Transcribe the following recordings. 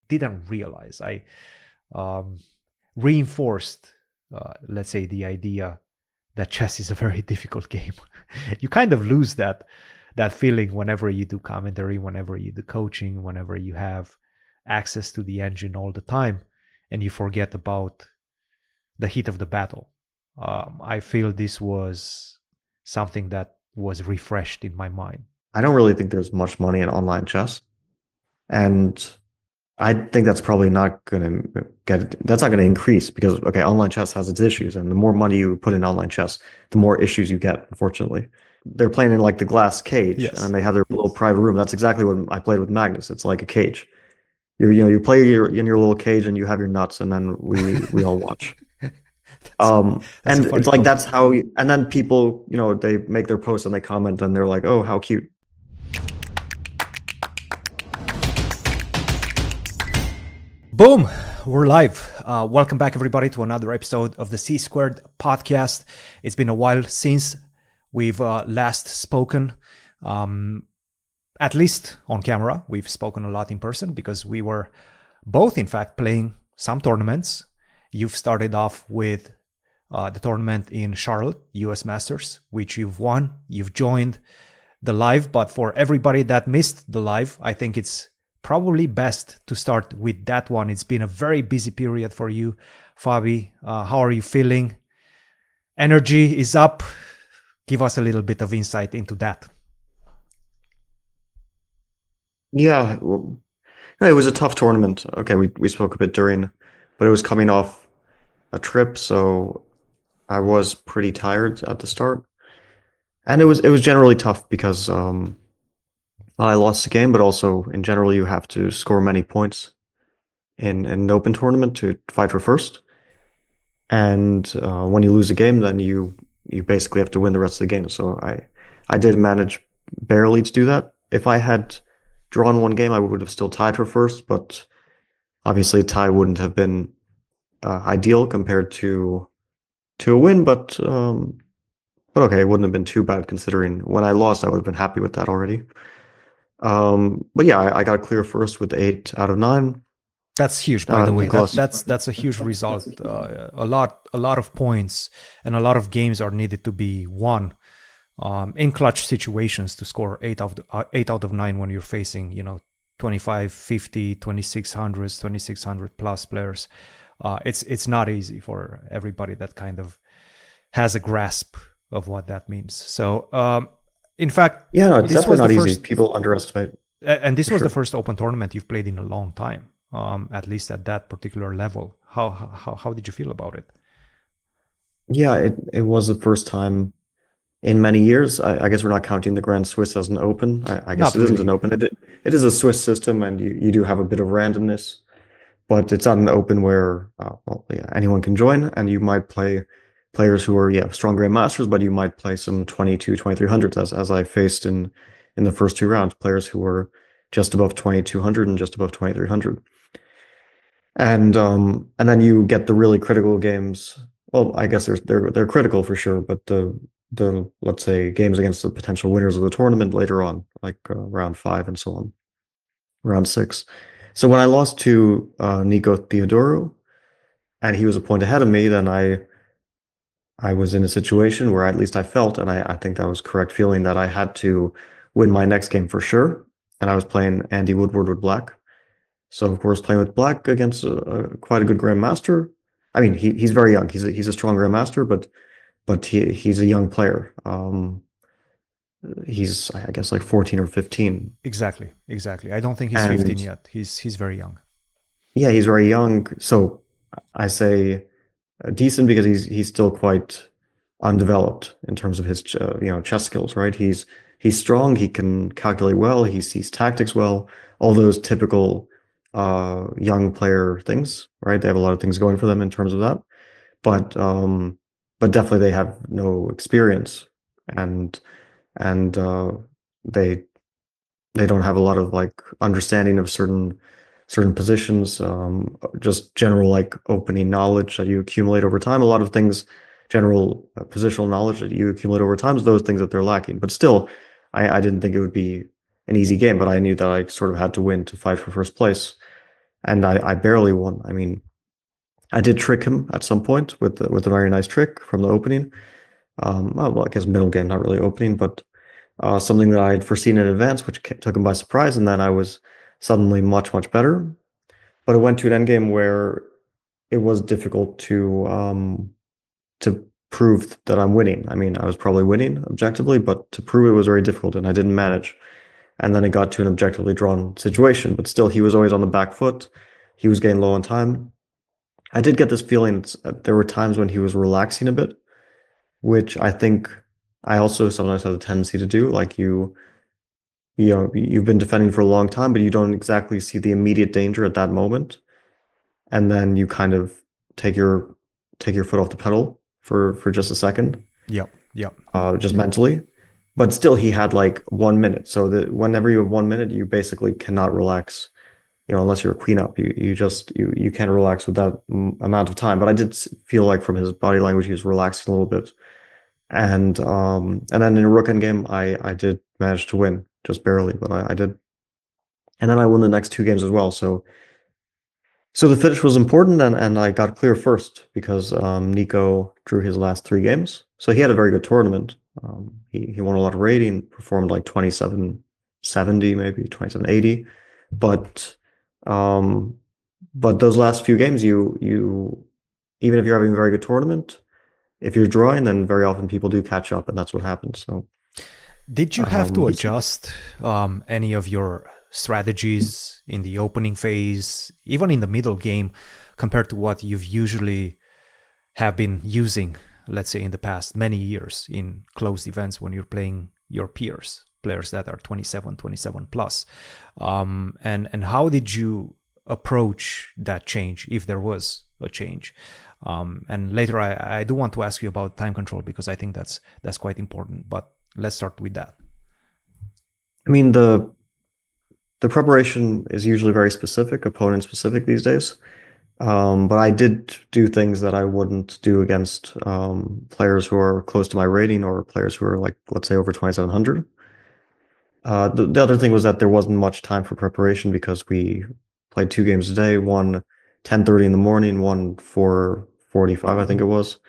didn't realize. I reinforced, let's say, the idea that chess is a very difficult game. You kind of lose that feeling whenever you do commentary, whenever you do coaching, whenever you have access to the engine all the time, and you forget about the heat of the battle. I feel this was something that was refreshed in my mind. I don't really think there's much money in online chess, and I think that's probably not going to increase because, okay, online chess has its issues, and the more money you put in online chess, the more issues you get, unfortunately. They're playing in like the glass cage, Yes. and they have their little private room. That's exactly what I played with Magnus. It's like a cage. You play in your little cage, and you have your nuts, and then we all watch. That's And a funny it's like comment. that's how, and then people, they make their posts and they comment and they're like, oh, how cute. Boom, we're live. Welcome back, everybody, to another episode of the C Squared podcast. It's been a while since we've last spoken, at least on camera. We've spoken a lot in person because we were both, in fact, playing some tournaments. You've started off with the tournament in Charlotte, US Masters, which you've won. You've joined the live, but for everybody that missed the live, I think it's probably best to start with that one. It's been a very busy period for you, Fabi. How are you feeling? Energy is up. Give us a little bit of insight into that. Yeah, well, it was a tough tournament. Okay, we spoke a bit during, but it was coming off a trip, so I was pretty tired at the start. And it was generally tough because I lost the game, but also in general you have to score many points in an open tournament to fight for first. And when you lose a game, then you basically have to win the rest of the game. So I did manage barely to do that. If I had drawn one game, I would have still tied for first, but obviously a tie wouldn't have been ideal compared to a win. But okay, it wouldn't have been too bad considering when I lost, I would have been happy with that already. But yeah, I got clear first with 8 out of 9. That's huge, by the way. Nicolas. That's a huge result. A lot of points and a lot of games are needed to be won in clutch situations to score 8 out of 9 when you're facing 25, 50, 2600s, 2600 plus players. It's not easy for everybody that kind of has a grasp of what that means. So in fact, yeah, no, it's definitely not easy. People underestimate. And this was the first open tournament you've played in a long time, at least at that particular level. How did you feel about it? Yeah, it was the first time in many years. I guess we're not counting the Grand Swiss as an open. I guess it isn't an open. It is a Swiss system, and you do have a bit of randomness, but it's not an open where anyone can join, and you might play players who are strong grandmasters, but you might play some 22, 2300s as I faced in the first 2 rounds, players who were just above 2200 and just above 2300. And then you get the really critical games. Well, I guess they're critical for sure, but the let's say games against the potential winners of the tournament later on, like round 5 and so on, round 6. So when I lost to Nico Theodorou, and he was a point ahead of me, then I was in a situation where at least I felt, and I think that was correct feeling, that I had to win my next game for sure. And I was playing Andy Woodward with black. So of course, playing with black against quite a good grandmaster. I mean, he's very young. He's a strong grandmaster, but he's a young player. He's, I guess, like 14 or 15. Exactly. I don't think he's 15 yet. He's very young. Yeah, he's very young. So I say decent because he's still quite undeveloped in terms of his chess skills, right? He's strong, he can calculate well, he sees tactics well, all those typical young player things, right? They have a lot of things going for them in terms of that, but definitely they have no experience, and they don't have a lot of like understanding of certain positions, just general like opening knowledge that you accumulate over time. A lot of things, general positional knowledge that you accumulate over time, is those things that they're lacking. But still, I didn't think it would be an easy game, but I knew that I sort of had to win to fight for first place. and I barely won. I mean, I did trick him at some point with a very nice trick from the opening. Well, I guess middle game, not really opening, but something that I had foreseen in advance, which took him by surprise, and then I was suddenly much, much better. But it went to an endgame where it was difficult to prove that I'm winning. I mean, I was probably winning objectively, but to prove it was very difficult, and I didn't manage. And then it got to an objectively drawn situation, but still, he was always on the back foot. He was getting low on time. I did get this feeling there were times when he was relaxing a bit, which I think I also sometimes have a tendency to do. Like you know, you've been defending for a long time, but you don't exactly see the immediate danger at that moment, and then you kind of take your foot off the pedal for just a second, Yep. Yep. just mentally. But still, he had like 1 minute. So that whenever you have 1 minute, you basically cannot relax. You know, unless you're a queen up, you can't relax with that amount of time. But I did feel like from his body language, he was relaxing a little bit. And then in a rook endgame, I did manage to win, just barely, but I did. And then I won the next two games as well. So the finish was important, and I got clear first because Nico drew his last three games. So he had a very good tournament. He won a lot of rating, performed like 2770, maybe 2780. But those last few games, you even if you're having a very good tournament, if you're drawing, then very often people do catch up, and that's what happens. So did you have to adjust any of your strategies in the opening phase, even in the middle game, compared to what you've usually have been using, let's say in the past many years in closed events when you're playing your peers, players that are 27 plus? And how did you approach that change, if there was a change? And later I do want to ask you about time control, because I think that's quite important, but let's start with that. I mean, the preparation is usually very specific, opponent specific these days. But I did do things that I wouldn't do against players who are close to my rating, or players who are like, let's say, over 2700. The other thing was that there wasn't much time for preparation because we played two games a day, one 10:30 in the morning, one 4:45, I think it was.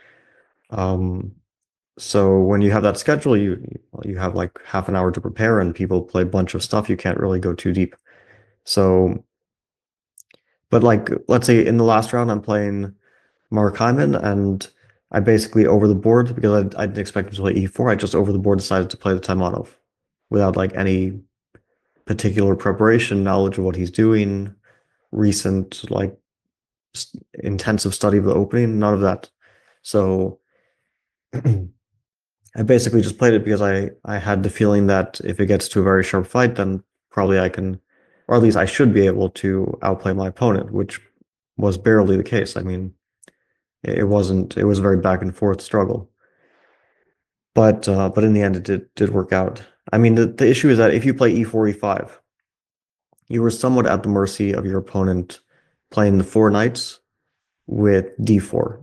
So when you have that schedule, you have like half an hour to prepare, and people play a bunch of stuff. You can't really go too deep. So, but like, let's say in the last round, I'm playing Mark Hyman, and I basically over the board, because I didn't expect him to play e4. I just over the board decided to play the Taimanov without like any particular preparation, knowledge of what he's doing, recent like intensive study of the opening, none of that. So I basically just played it because I had the feeling that if it gets to a very sharp fight, then probably I can, or at least I should be able to outplay my opponent, which was barely the case. I mean, it wasn't, it was a very back and forth struggle. But in the end, it did work out. I mean, the issue is that if you play e4, e5, you were somewhat at the mercy of your opponent playing the four knights with d4.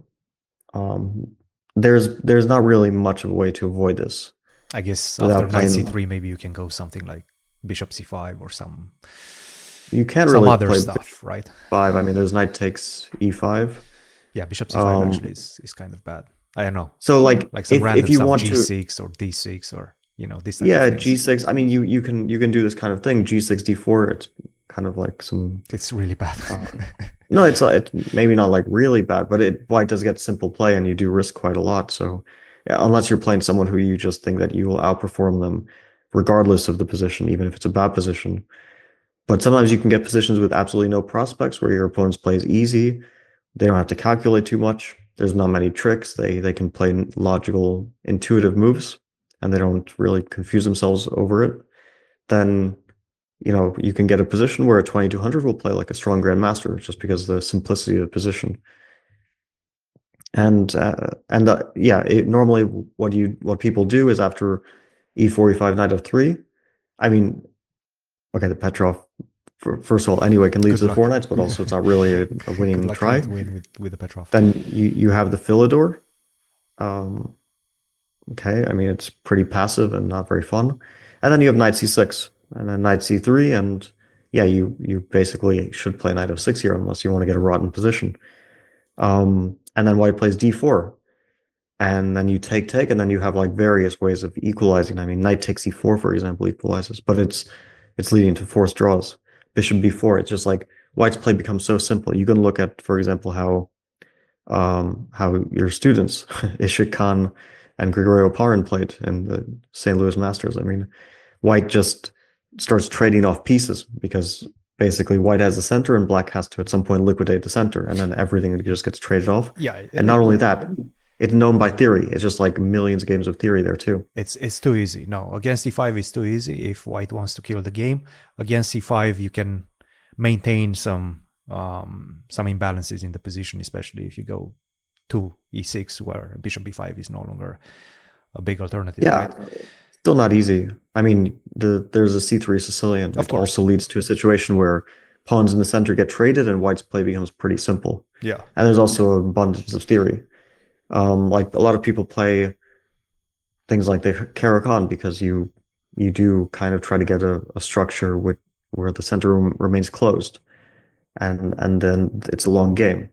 There's not really much of a way to avoid this. I guess after knight c3, maybe you can go something like bishop c5 or some. You can't really other play stuff, right? 5. I mean, there's knight takes e5. Yeah, bishop c5 actually is kind of bad. I don't know. So like some random if you stuff, want g6 or d6 or this type yeah, of things. g6. I mean, you can do this kind of thing. G6, d4. It's kind of like some. It's really bad. No, it's maybe not like really bad, but white does get simple play, and you do risk quite a lot. So yeah, unless you're playing someone who you just think that you will outperform them, regardless of the position, even if it's a bad position. But sometimes you can get positions with absolutely no prospects where your opponent's plays easy. They don't have to calculate too much. There's not many tricks. They can play logical, intuitive moves, and they don't really confuse themselves over it. Then, you can get a position where a 2200 will play like a strong grandmaster, just because of the simplicity of the position. And yeah, normally what people do is after e4, e5, knight f3. I mean, okay, the Petrov, first of all, anyway, can lead to the four knights, but also it's not really a winning try. Win with the Petrov. Then you have the Philidor. Okay, I mean, it's pretty passive and not very fun. And then you have knight c6, and then knight c3, and yeah, you basically should play knight f6 here unless you want to get a rotten position. And then white plays d4, and then you take, and then you have like various ways of equalizing. I mean, knight takes e4, for example, equalizes, but it's leading to forced draws. Bishop b4, it's just like white's play becomes so simple. You can look at, for example, how your students, Ishik Khan and Grigorio Parin, played in the St. Louis Masters. I mean, white just starts trading off pieces because basically white has the center and black has to at some point liquidate the center, and then everything just gets traded off. Yeah, And not only that, it's known by theory. It's just like millions of games of theory there too. it's too easy. No, against e5 is too easy if white wants to kill the game. Against e5, you can maintain some imbalances in the position, especially if you go to e6, where bishop b5 is no longer a big alternative. Yeah, right? Still not easy. I mean, there's a c3 Sicilian. Of It course. also leads to a situation where pawns in the center get traded and white's play becomes pretty simple. Yeah. And there's also an abundance of theory. Like a lot of people play things like the Caro-Kann because you do kind of try to get a structure where the center remains closed, and then it's a long game.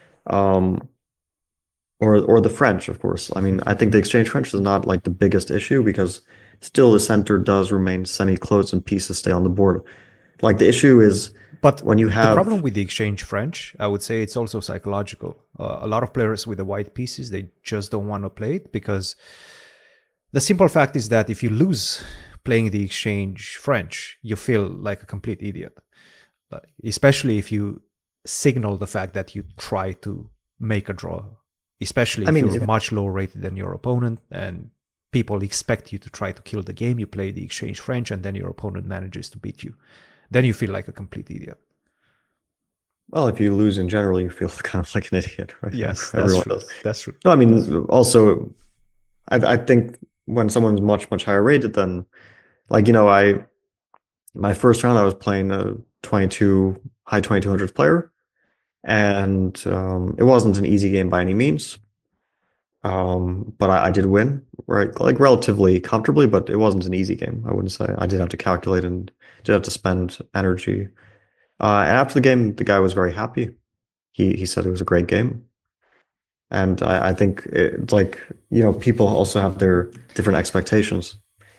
Or the French, of course. I mean, I think the exchange French is not like the biggest issue because still the center does remain semi-closed and pieces stay on the board. Like the issue is, but when you have the problem with the exchange French, I would say it's also psychological. A lot of players with the white pieces, they just don't want to play it because the simple fact is that if you lose playing the exchange French, you feel like a complete idiot, especially if you signal the fact that you try to make a draw, especially if you're much lower rated than your opponent and people expect you to try to kill the game. You play the exchange French and then your opponent manages to beat you. Then you feel like a complete idiot. Well, if you lose in general, you feel kind of like an idiot, right? Yes, everyone true. does. That's true. No, I mean, also, I think when someone's much higher rated, then, like, my first round I was playing a high 2200s player, and it wasn't an easy game by any means. But I did win, right? Like relatively comfortably, but it wasn't an easy game. I wouldn't say. I did have to calculate and did have to spend energy. And after the game, the guy was very happy. He said it was a great game. And I think it's like, people also have their different expectations.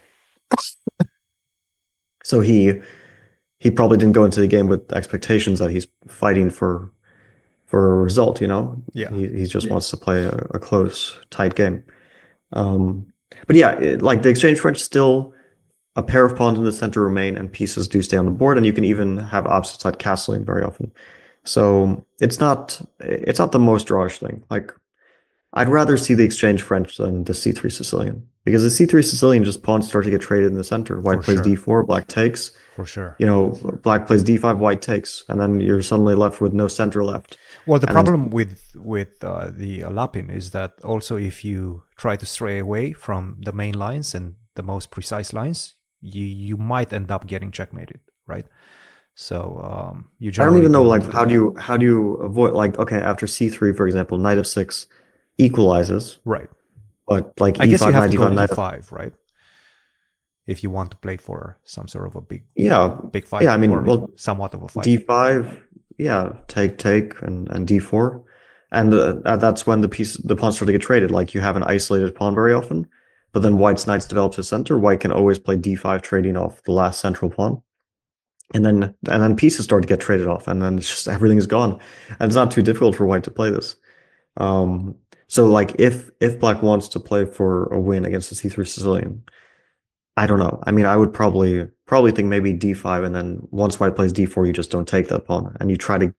So he probably didn't go into the game with expectations that he's fighting for a result, Yeah. He just wants to play a close, tight game. But yeah, like the exchange French, still a pair of pawns in the center remain and pieces do stay on the board, and you can even have opposite side castling very often. So it's not the most drawish thing. Like, I'd rather see the exchange French than the c3 Sicilian, because the c3 Sicilian, just pawns start to get traded in the center. White plays d4, black takes. For sure. Black plays d5, white takes, and then you're suddenly left with no center left. Well, the problem with the Lapin is that also if you try to stray away from the main lines and the most precise lines, you might end up getting checkmated, right? So you I don't even know, like, how do you avoid, like, okay, after c3, for example, knight f6 equalizes, right? But like I e5, guess you have knight to go d5, e5, right? If you want to play for some sort of a big fight, I mean, well, somewhat of a fight. d5, yeah, take and d4, and that's when the pawns start to get traded. Like, you have an isolated pawn very often, but then white's knights develop to center. White can always play d5, trading off the last central pawn, and then pieces start to get traded off, and then it's just everything is gone, and it's not too difficult for white to play this. So like if black wants to play for a win against the c3 Sicilian, I don't know. I mean, I would probably think maybe d5, and then once white plays d4, you just don't take that pawn, and you try to.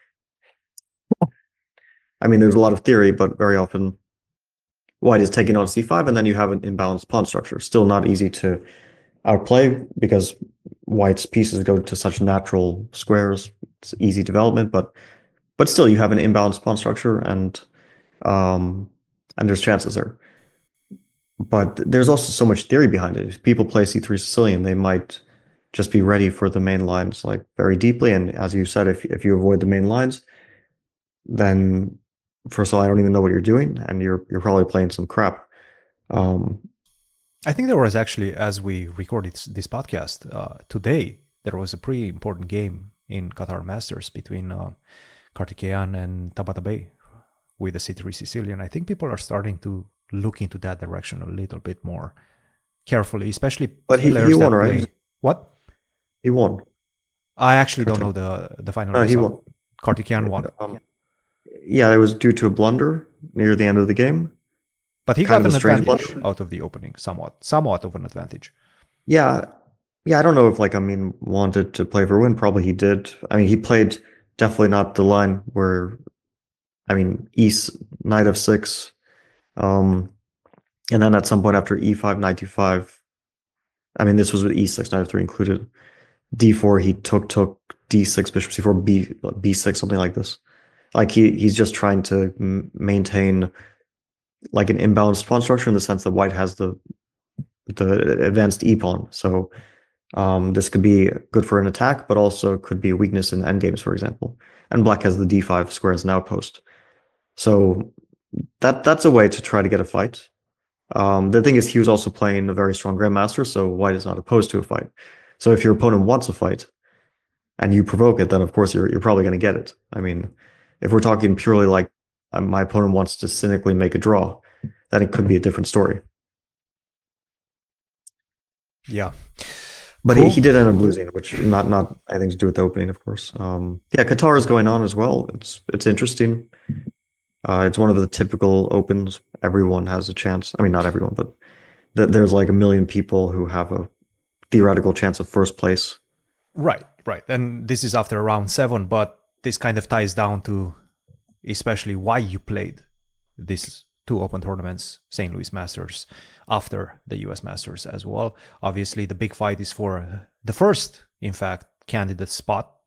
I mean, there's a lot of theory, but very often white is taking on c5, and then you have an imbalanced pawn structure. Still not easy to outplay because white's pieces go to such natural squares. It's easy development, but still you have an imbalanced pawn structure, and there's chances there. But there's also so much theory behind it. If people play c3 Sicilian, they might just be ready for the main lines like very deeply. And as you said, if you avoid the main lines, then first of all, I don't even know what you're doing, and you're probably playing some crap. I think there was actually, as we recorded this podcast today, there was a pretty important game in Qatar Masters between Kartikeyan and Tabatabai with the C3 Sicilian. I think people are starting to look into that direction a little bit more carefully, especially But he players won, that right? play. What? He won. I actually don't know Kartik. the final No, he result. won. Kartikeyan won. Yeah, it was due to a blunder near the end of the game. But he Kind got of an a strange advantage blunder. out of the opening, somewhat of an advantage. Yeah, yeah. I don't know if like Amin wanted to play for a win. Probably he did. I mean, he played definitely not the line where, I mean, knight f6, and then at some point after e5 knight d5. I mean, this was with e6 knight f3 included. d4 he took d6 bishop c4 b6 something like this. Like he's just trying to maintain like an imbalanced pawn structure in the sense that white has the advanced e pawn. So this could be good for an attack, but also could be a weakness in endgames, for example. And black has the d5 square as an outpost. So that's a way to try to get a fight. The thing is, he was also playing a very strong grandmaster, so white is not opposed to a fight. So if your opponent wants a fight and you provoke it, then of course you're probably going to get it. I mean, if we're talking purely like my opponent wants to cynically make a draw, then it could be a different story. Yeah. But Cool. he did end up losing, which not anything to do with the opening, of course. Yeah, Qatar is going on as well. It's interesting. It's one of the typical opens. Everyone has a chance. I mean, not everyone, but there's like a million people who have a theoretical chance of first place. Right. And this is after round 7, but this kind of ties down to especially why you played these 2 open tournaments, St. Louis Masters, after the US Masters as well. Obviously, the big fight is for the first, in fact, candidates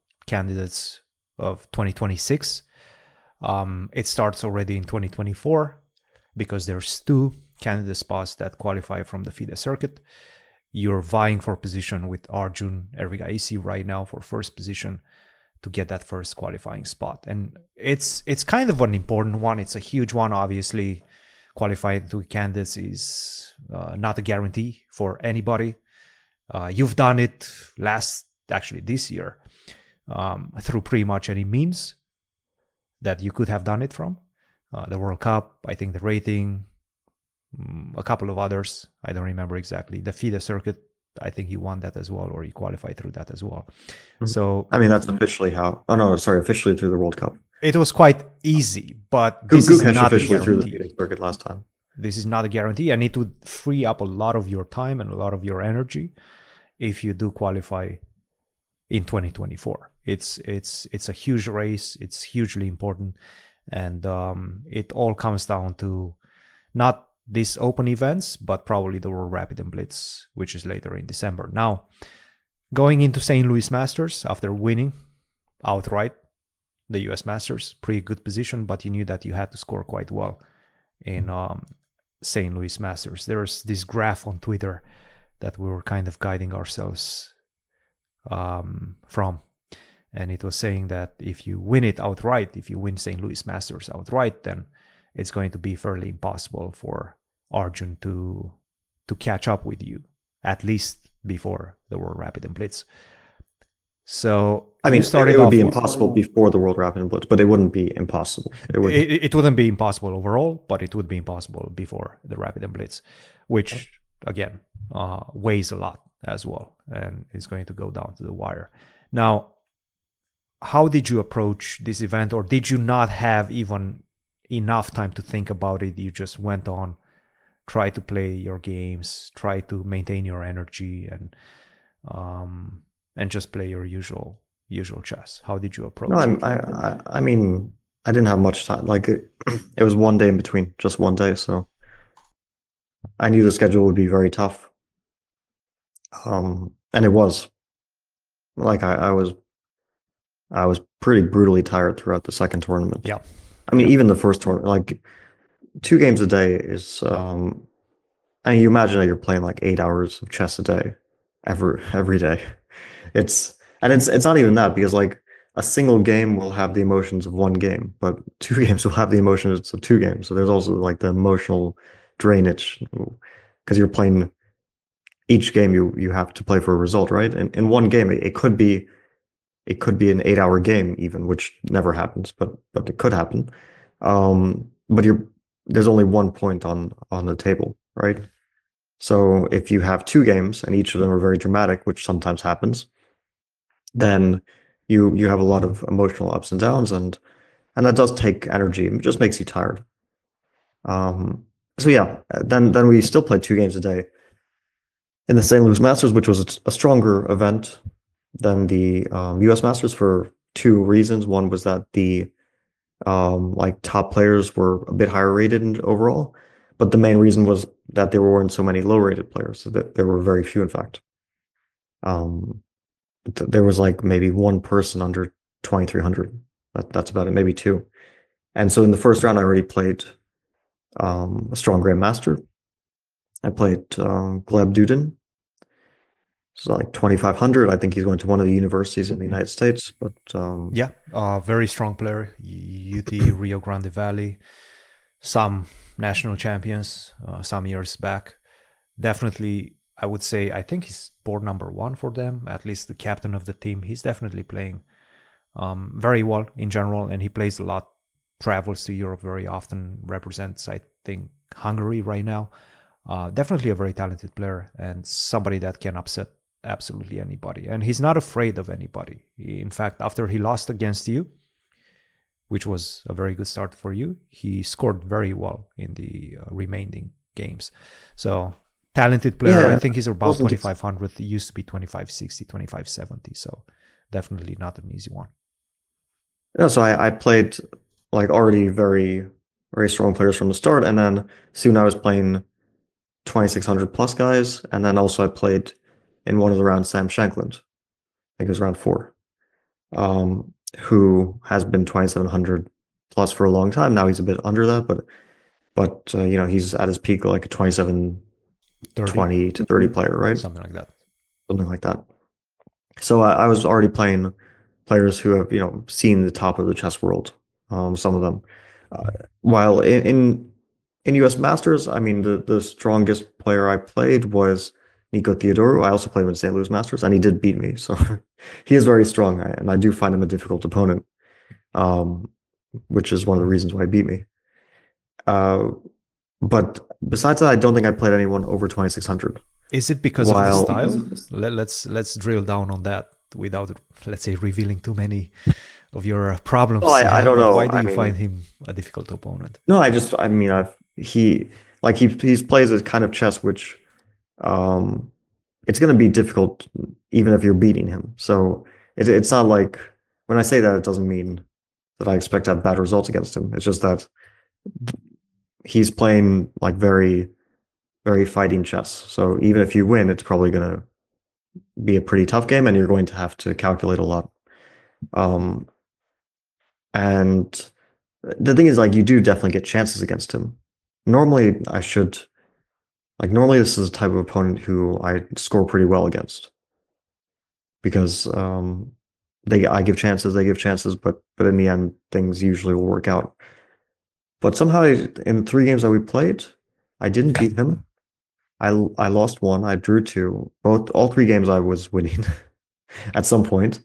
of 2026. It starts already in 2024 because there's 2 candidate spots that qualify from the FIDE circuit. You're vying for position with Arjun Erigaisi right now for first position to get that first qualifying spot. And it's kind of an important one. It's a huge one. Obviously, qualifying 2 candidates is not a guarantee for anybody. You've done it this year, through pretty much any means that you could have done it from. The World Cup, I think the rating, a couple of others. I don't remember exactly. The FIDE circuit, I think he won that as well, or he qualified through that as well. Mm-hmm. So I mean, that's officially officially through the World Cup. It was quite easy, but this is not officially through the FIDE circuit last time. This is not a guarantee. I need to free up a lot of your time and a lot of your energy if you do qualify in 2024. It's a huge race. It's hugely important, and it all comes down to not these open events, but probably the World Rapid and Blitz, which is later in December. Now, going into St. Louis Masters after winning outright the US Masters, pretty good position, but you knew that you had to score quite well in St. Louis Masters. There's this graph on Twitter that we were kind of guiding ourselves from. And it was saying that if you win it outright, if you win St. Louis Masters outright, then it's going to be fairly impossible for Arjun to catch up with you, at least before the World Rapid and Blitz. So I mean, it would be impossible before the World Rapid and Blitz, but it wouldn't be impossible. It wouldn't be impossible overall, but it would be impossible before the Rapid and Blitz, which again weighs a lot as well, and is going to go down to the wire. Now, how did you approach this event, or did you not have even enough time to think about it? You just went on, try to play your games, try to maintain your energy, and just play your usual chess. How did you approach it? I mean, I didn't have much time. Like it was one day in between, just one day. So I knew the schedule would be very tough. And it was. Like I was pretty brutally tired throughout the second tournament. Yeah. I mean, even the first tournament, like 2 games a day is, I mean, you imagine that you're playing like 8 hours of chess a day, every day. It's not even that, because like a single game will have the emotions of 1 game, but 2 games will have the emotions of 2 games. So there's also like the emotional drainage, because you're playing each game you have to play for a result, right? And in one game, it could be an 8-hour game even, which never happens, but it could happen. But there's only 1 point on the table, right? So if you have 2 games and each of them are very dramatic, which sometimes happens, then you have a lot of emotional ups and downs, and that does take energy. It just makes you tired. So yeah, then we still played 2 games a day in the St. Louis Masters, which was a stronger event than the U.S. Masters for 2 reasons. One was that the like top players were a bit higher rated overall, but the main reason was that there weren't so many low-rated players. So that there were very few, in fact. There was like maybe one person under 2,300. That's about it, maybe 2. And so in the first round, I already played a strong grandmaster. I played Gleb Dudin. So like 2,500. I think he's going to one of the universities in the United States. But yeah, very strong player. UT Rio Grande Valley, some national champions some years back. Definitely, I would say, I think he's board number 1 for them, at least the captain of the team. He's definitely playing very well in general, and he plays a lot, travels to Europe very often, represents, I think, Hungary right now. Definitely a very talented player and somebody that can upset absolutely anybody. And he's not afraid of anybody. In fact, after he lost against you, which was a very good start for you, he scored very well in the remaining games. So talented player. yeah, I think he's about wasn't 2,500. He used to be 2,560, 2,570. So definitely not an easy one. Yeah, so I played like already very, very strong players from the start, and then soon I was playing 2,600 plus guys, and then also I played in one of the rounds Sam Shankland. I think it was round 4, who has been 2,700 plus for a long time. Now he's a bit under that, but you know, he's at his peak like a 2720 to 30 player, right? Something like that. Something like that. So I was already playing players who have, you know, seen the top of the chess world. Some of them, while in U.S. Masters, I mean, the strongest player I played was Nico Theodorou. I also played him in St. Louis Masters, and he did beat me. So he is very strong, and I do find him a difficult opponent, which is one of the reasons why he beat me. But besides that, I don't think I played anyone over 2,600. Is it because of the style? Let's drill down on that without, let's say, revealing too many of your problems. Well, I don't know. Why do you find him a difficult opponent? No, I mean, he plays a kind of chess which, it's going to be difficult even if you're beating him. So it's not like, when I say that, it doesn't mean that I expect to have bad results against him. It's just that he's playing like very, very fighting chess. So even if you win, it's probably going to be a pretty tough game, and you're going to have to calculate a lot. And the thing is, like, you do definitely get chances against him. Normally, normally this is a type of opponent who I score pretty well against, because I give chances, they give chances, but in the end, things usually will work out. But somehow, in 3 games that we played, I didn't beat him. I lost 1, I drew 2. All 3 games I was winning at some point.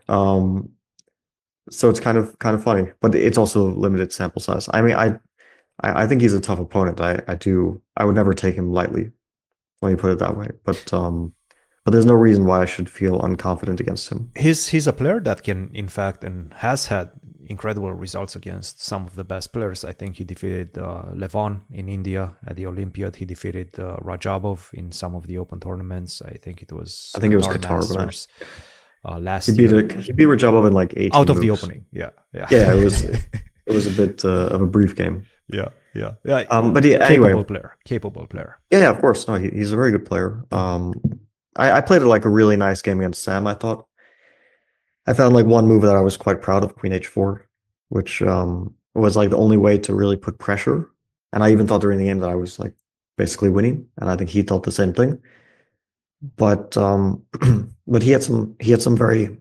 So it's kind of funny, but it's also limited sample size. I mean, I think he's a tough opponent. I would never take him lightly. Let me put it that way. But there's no reason why I should feel unconfident against him. He's a player that can, in fact, and has had incredible results against some of the best players. I think he defeated Levon in India at the Olympiad. He defeated Rajabov in some of the open tournaments. I think it was Qatar Masters, last he year. He beat Rajabov in like 18 out of moves. the opening. Yeah. Yeah, it was a bit of a brief game. Yeah. But yeah, anyway, capable player. Yeah, of course. No, he's a very good player. I played like a really nice game against Sam, I thought. I found like one move that I was quite proud of, Queen H4, which was like the only way to really put pressure. And I even thought during the game that I was like basically winning, and I think he thought the same thing. But but he had some very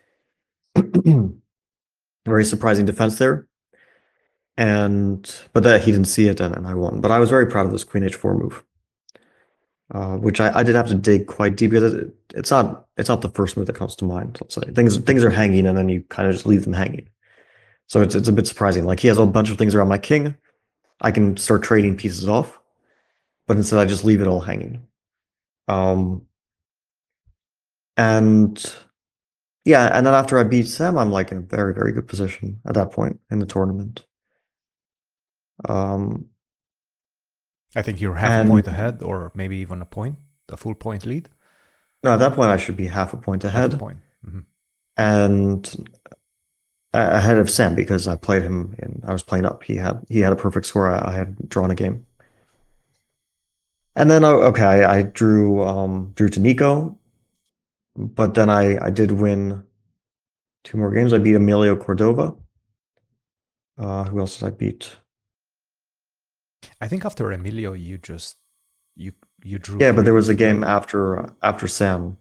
very surprising defense there. But that he didn't see it, and I won. But I was very proud of this Queen H4 move. which I did have to dig quite deep because it's not the first move that comes to mind. Let's say things are hanging and then you kind of just leave them hanging. So it's a bit surprising. Like he has a bunch of things around my king. I can start trading pieces off, but instead I just leave it all hanging. And yeah, and then after I beat Sam, I'm like in a very, very good position at that point in the tournament. I think you're half a And point ahead, or maybe even a full point lead. no, at that point I should be half a point Half a ahead point. Mm-hmm. and ahead of Sam because I played him and I was playing up. He had a perfect score. I had drawn a game. And then okay, I drew to Nico, but then I did win two more games. I beat Emilio Cordova. Who else did I beat? I think after Emilio, you just you drew. Yeah, but there was a pretty game after Sam.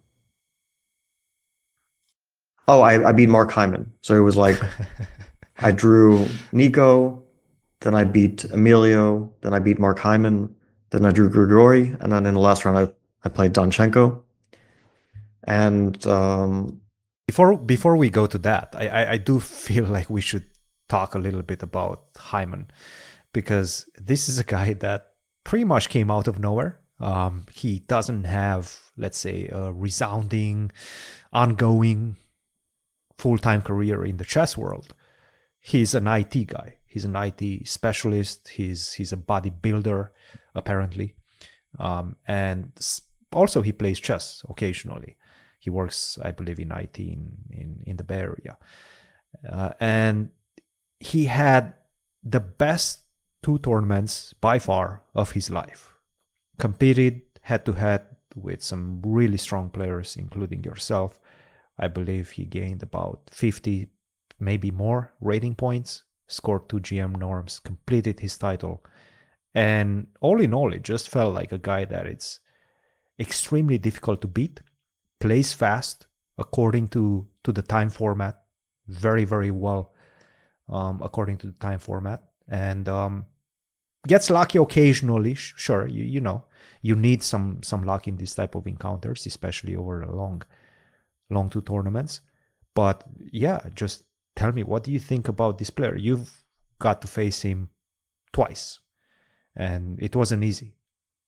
Oh, I beat Mark Hyman. So it was like I drew Nico, then I beat Emilio, then I beat Mark Hyman, then I drew Grigori, and then in the last round I played Danchenko. And Before we go to that, I do feel like we should talk a little bit about Hyman, because this is a guy that pretty much came out of nowhere. He doesn't have, let's say, a resounding, ongoing, full-time career in the chess world. He's an IT guy. He's an IT specialist. He's a bodybuilder, apparently, and also he plays chess occasionally. He works, I believe, in IT in the Bay Area, and he had the best two tournaments by far of his life. Competed head to head with some really strong players, including yourself. I believe he gained about 50, maybe more rating points, scored 2 GM norms, completed his title. And all in all, it just felt like a guy that it's extremely difficult to beat, plays fast according to the time format, very, very well according to the time format, and gets lucky occasionally. Sure, you know, you need some luck in this type of encounters, especially over a long two tournaments. But yeah, just tell me, what do you think about this player? You've got to face him twice, and it wasn't easy.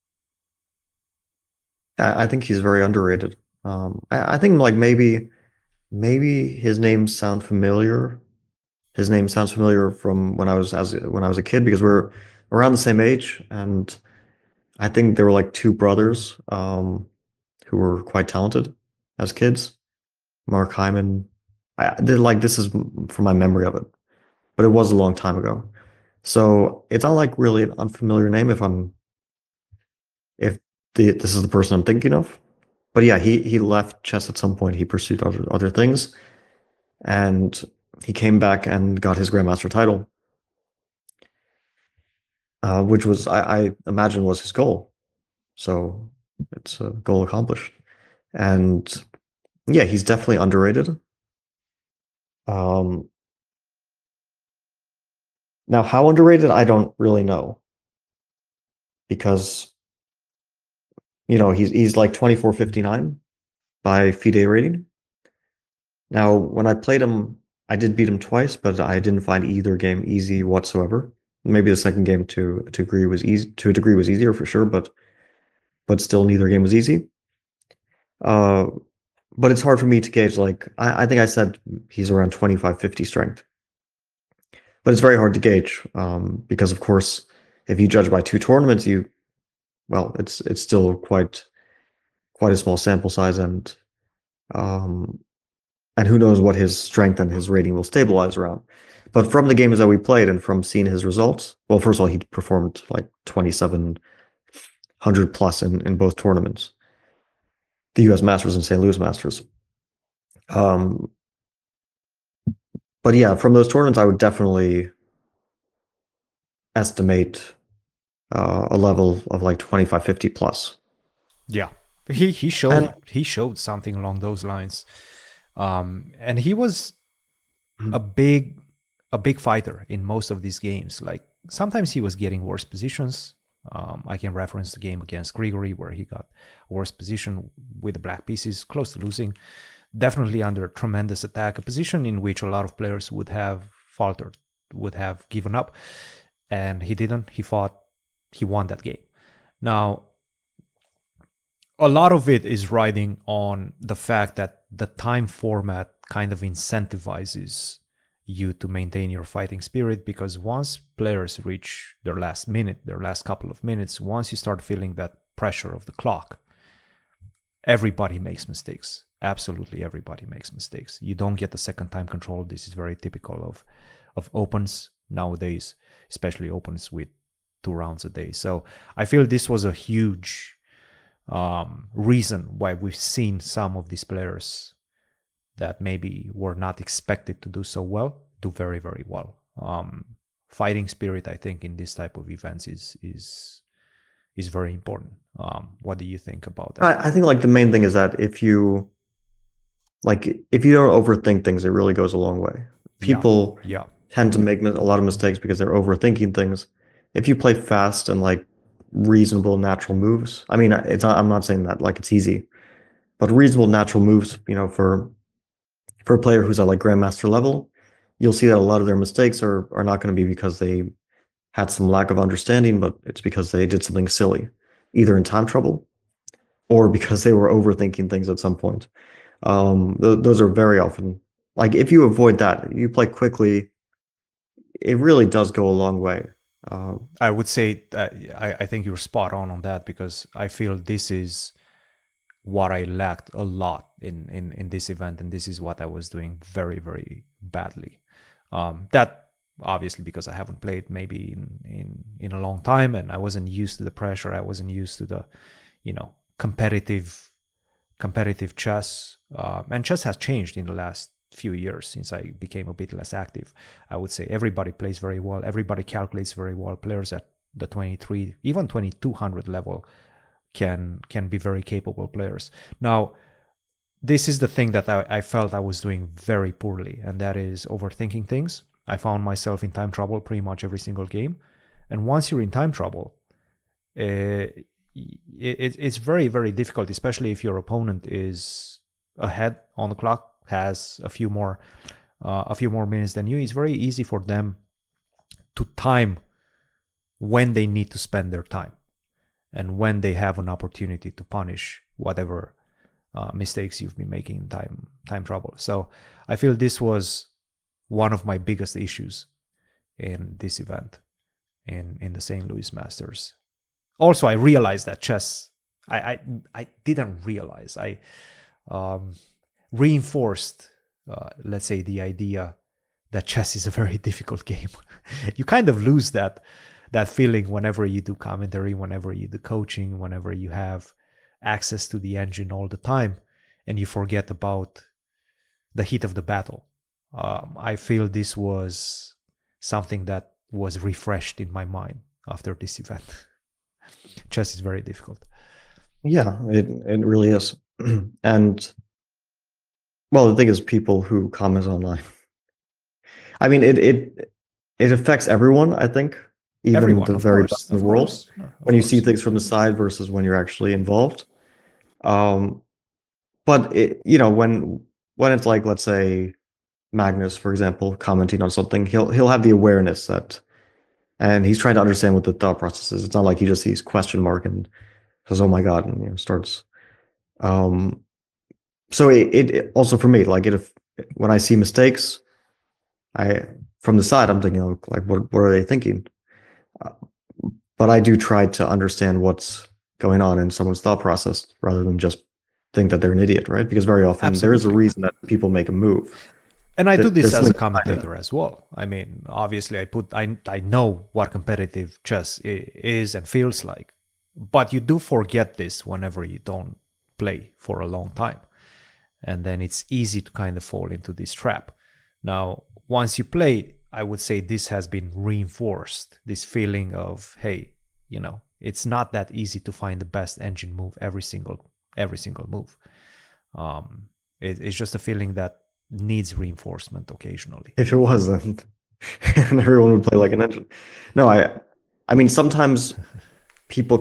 I think he's very underrated. I think like maybe his name sound familiar. His name sounds familiar from when I was a kid because we're around the same age, and I think there were like two brothers who were quite talented as kids. Mark Hyman. This is from my memory of it, but it was a long time ago. So it's not like really an unfamiliar name if this is the person I'm thinking of. But yeah, he left chess at some point. He pursued other things, and he came back and got his grandmaster title, which was I imagine was his goal. So it's a goal accomplished. And yeah, he's definitely underrated. Um, Now how underrated, I don't really know because he's like 2459 by FIDE rating. Now, when I played him, I did beat him twice, but I didn't find either game easy whatsoever. Maybe the second game to agree was easy to a degree was easier for sure, but still neither game was easy. Uh, but it's hard for me to gauge. Like I think I said he's around 2550 strength, but it's very hard to gauge because of course, if you judge by two tournaments, it's still quite a small sample size, um, and who knows what his strength and his rating will stabilize around. But from the games that we played and from seeing his results, well, first of all, he performed like 2700 plus in both tournaments, the U.S. Masters and St. Louis Masters. But yeah, from those tournaments, I would definitely estimate a level of like 2550 plus. Yeah, he And showed something along those lines, and he was a big fighter in most of these games. Like sometimes he was getting worse positions, I can reference the game against Grigory where he got worse position with the black pieces, close to losing. Definitely under tremendous attack, a position in which a lot of players would have faltered, would have given up, and he didn't. He fought, he won that game. Now, a lot of it is riding on the fact that the time format kind of incentivizes you to maintain your fighting spirit, because once players reach their last minute, their last couple of minutes, once you start feeling that pressure of the clock, everybody makes mistakes. Absolutely everybody makes mistakes. You don't get the second time control. This is very typical of opens nowadays, especially opens with 2 rounds a day. So I feel this was a huge reason why we've seen some of these players that maybe were not expected to do so well do very, very well. Fighting spirit, I think, in this type of events is very important. What do you think about that? I think like the main thing is that if you don't overthink things, it really goes a long way. People tend to make a lot of mistakes because they're overthinking things. If you play fast and like reasonable natural moves, I mean, I'm not saying that like it's easy, but reasonable natural moves, for a player who's at like grandmaster level, you'll see that a lot of their mistakes are not going to be because they had some lack of understanding, but it's because they did something silly, either in time trouble or because they were overthinking things at some point. Those are very often, like, if you avoid that, you play quickly, it really does go a long way. I would say that I think you're spot on that, because I feel this is what I lacked a lot in this event, and this is what I was doing very, very badly. That obviously because I haven't played maybe in a long time, and I wasn't used to the pressure. I wasn't used to the, competitive chess. And chess has changed in the last few years since I became a bit less active. I would say everybody plays very well. Everybody calculates very well. Players at the 23, even 2200 level can be very capable players. Now, this is the thing that I felt I was doing very poorly, and that is overthinking things. I found myself in time trouble pretty much every single game. And once you're in time trouble, it's very, very difficult, especially if your opponent is ahead on the clock, has a few more minutes than you. It's very easy for them to time when they need to spend their time and when they have an opportunity to punish whatever mistakes you've been making in time trouble. So I feel this was one of my biggest issues in this event, in the St. Louis Masters. Also, I realized that chess, I didn't realize, I reinforced, let's say, the idea that chess is a very difficult game. You kind of lose that feeling whenever you do commentary, whenever you do coaching, whenever you have access to the engine all the time, and you forget about the heat of the battle. I feel this was something that was refreshed in my mind after this event. Chess is very difficult. Yeah, it really is. And well, the thing is, people who comment online, I mean, it affects everyone, I think, even Everyone, the very best in the world, when you see course. things from the side versus when you're actually involved. But when it's like, let's say, Magnus, for example, commenting on something, he'll have the awareness that, and he's trying to understand what the thought process is. It's not like he just sees question mark and says, "Oh my God," and starts. So it also, for me, like, when I see mistakes, from the side, I'm thinking, oh, like, what are they thinking? But I do try to understand what's going on in someone's thought process rather than just think that they're an idiot, right? Because very often there is a reason that people make a move. And I do this as a commentator as well. I mean, obviously, I know what competitive chess is and feels like, but you do forget this whenever you don't play for a long time. And then it's easy to kind of fall into this trap. Now, once you play, I would say this has been reinforced, this feeling of, hey, it's not that easy to find the best engine move every single move. It's just a feeling that needs reinforcement occasionally. If it wasn't, and everyone would play like an engine. No, I mean, sometimes people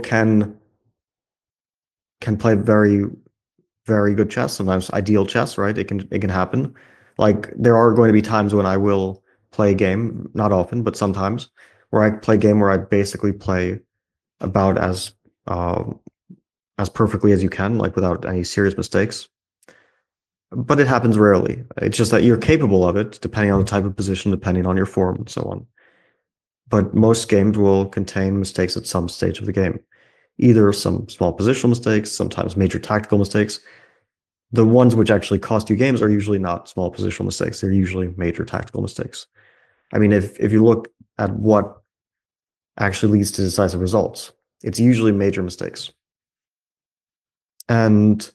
can play very, very good chess, sometimes ideal chess, right? It can happen. Like there are going to be times when I will play a game, not often, but sometimes, where I play a game where I basically play about as perfectly as you can, like without any serious mistakes. But it happens rarely. It's just that you're capable of it, depending on the type of position, depending on your form, and so on. But most games will contain mistakes at some stage of the game. Either some small positional mistakes, sometimes major tactical mistakes. The ones which actually cost you games are usually not small positional mistakes. They're usually major tactical mistakes. I mean, if you look at what actually leads to decisive results, it's usually major mistakes. And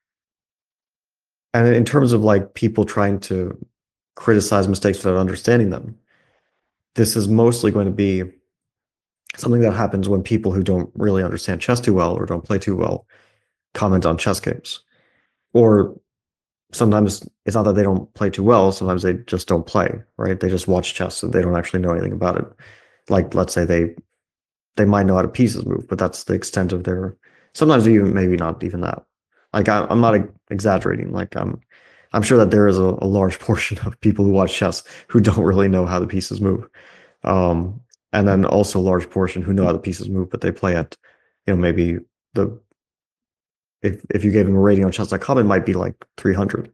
in terms of like people trying to criticize mistakes without understanding them, this is mostly going to be something that happens when people who don't really understand chess too well or don't play too well comment on chess games. Or sometimes it's not that they don't play too well, sometimes they just don't play, right? They just watch chess and they don't actually know anything about it. Like let's say they might know how to pieces move, but that's the extent of their, sometimes even maybe not even that. Like I'm not exaggerating. Like I'm sure that there is a large portion of people who watch chess who don't really know how the pieces move. And then also a large portion who know how the pieces move, but they play at, maybe the if you gave them a rating on chess.com, it might be like 300.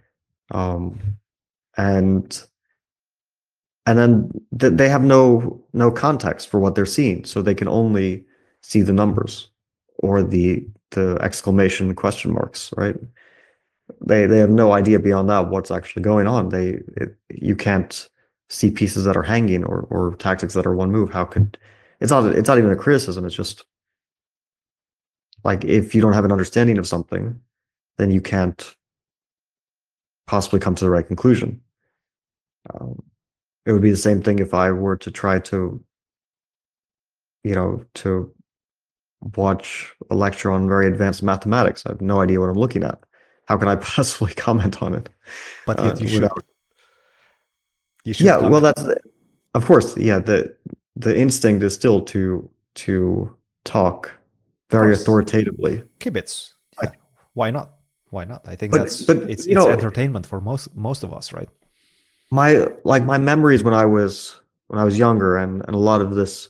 And then they have no context for what they're seeing, so they can only see the numbers or the exclamation question marks, right? They have no idea beyond that what's actually going on. You can't see pieces that are hanging or tactics that are one move. How could it's not even a criticism. It's just like if you don't have an understanding of something, then you can't possibly come to the right conclusion. It would be the same thing if I were to try to, to watch a lecture on very advanced mathematics. I have no idea what I'm looking at. How can I possibly comment on it? But yet you should. You should Yeah, comment. well, that's of course. Yeah, the instinct is still to talk very authoritatively. Kibitz. Yeah. Why not? Why not? I think it's entertainment for most of us, right? My memories when I was younger, and a lot of this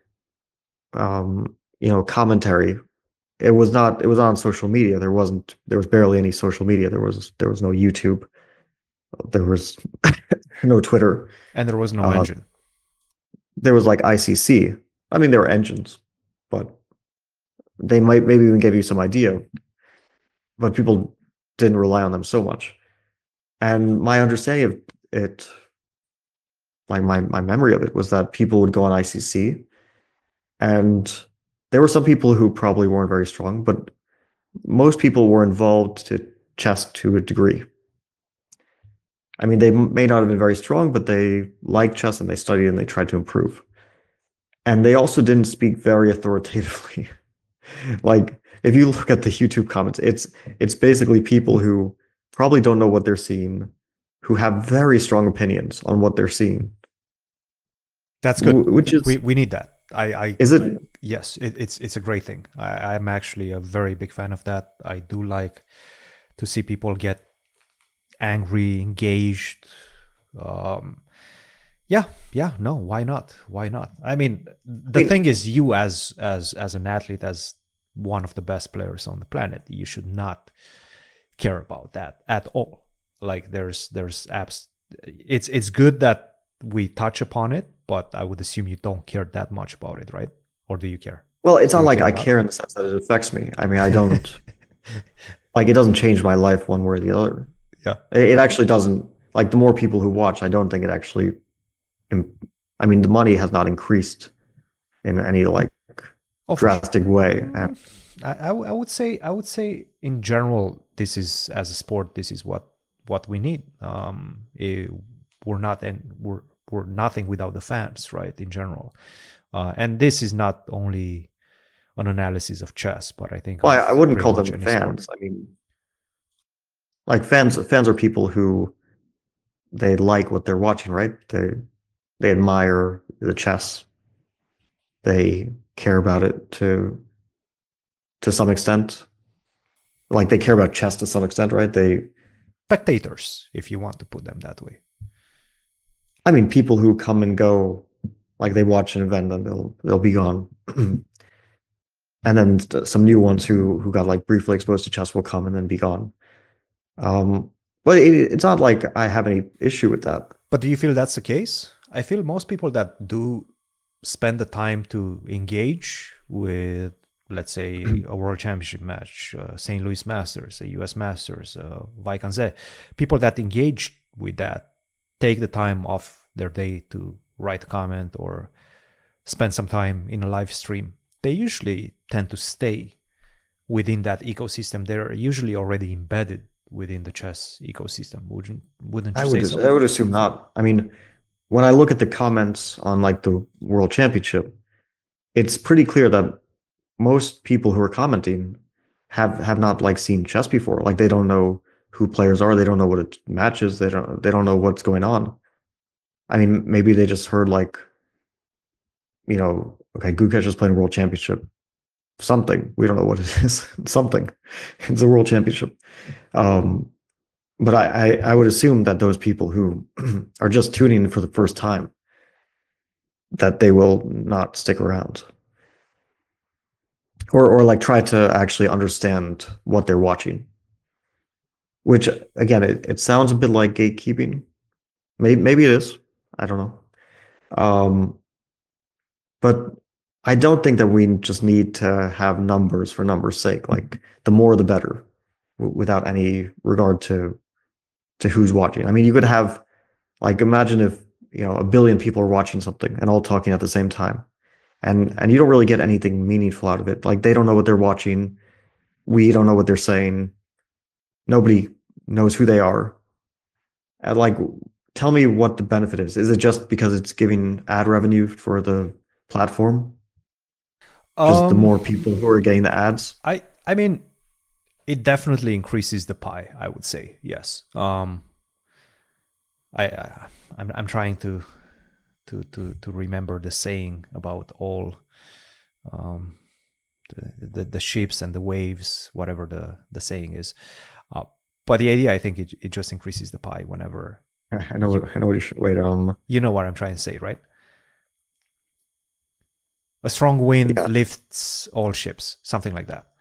commentary, it was on social media. There was barely any social media. There was no YouTube. There was no Twitter. And there was no engine. There was like ICC. I mean, there were engines, but they might maybe even give you some idea, but people didn't rely on them so much. And my understanding of it, like my memory of it, was that people would go on ICC, and there were some people who probably weren't very strong, but most people were involved to chess to a degree. I mean, they may not have been very strong, but they liked chess and they studied and they tried to improve. And they also didn't speak very authoritatively. Like, if you look at the YouTube comments, it's basically people who probably don't know what they're seeing, who have very strong opinions on what they're seeing. That's good. Which is we need that. Is it? Yes, it's a great thing. I'm actually a very big fan of that. I do like to see people get angry, engaged. No, why not? I mean, the thing is, you as an athlete, as one of the best players on the planet, you should not care about that at all. Like there's apps. It's good that we touch upon it, but I would assume you don't care that much about it, right? Or do you care? Well, it's not like I care in the sense that it affects me. I mean, I don't like it doesn't change my life one way or the other. Yeah. It actually doesn't. Like the more people who watch, I don't think it actually, I mean, the money has not increased in any like drastic way. And I would say in general, this is, as a sport, this is what we need. We're nothing without the fans, right? In general, and this is not only an analysis of chess, but I think I wouldn't call them fans. I mean, like fans are people who they like what they're watching, right? They admire the chess, they care about it to some extent. Like they care about chess to some extent, right? Spectators, if you want to put them that way. I mean, people who come and go, like they watch an event and they'll be gone. And then some new ones who got like briefly exposed to chess will come and then be gone. But it's not like I have any issue with that. But do you feel that's the case? I feel most people that do spend the time to engage with, let's say, a World Championship match, St. Louis Masters, a US Masters, Vaikanze, people that engage with that take the time off their day to write a comment or spend some time in a live stream. They usually tend to stay within that ecosystem. They're usually already embedded within the chess ecosystem. Wouldn't you say so? I would assume not. I mean, when I look at the comments on like the World Championship, it's pretty clear that most people who are commenting have not like seen chess before. Like they don't know who players are. They don't know what a match is. They don't know what's going on. I mean, maybe they just heard like, okay, Gukesh is playing World Championship. Something. We don't know what it is. Something. It's a World Championship. But I would assume that those people who are just tuning in for the first time, that they will not stick around. Or like try to actually understand what they're watching. Which again, it sounds a bit like gatekeeping. Maybe it is. I don't know. But I don't think that we just need to have numbers for numbers' sake. Like the more the better, without any regard to who's watching. I mean, you could have like imagine if 1 billion people are watching something and all talking at the same time, and you don't really get anything meaningful out of it. Like they don't know what they're watching, we don't know what they're saying, nobody knows who they are. And like, tell me what the benefit is. Is it just because it's giving ad revenue for the platform? Just the more people who are getting the ads? I mean, it definitely increases the pie, I would say. Yes. I'm trying to remember the saying about all the ships and the waves, whatever the saying is. But the idea, I think it just increases the pie whenever. I know what you should wait. You know what I'm trying to say, right? A strong wind lifts all ships, something like that.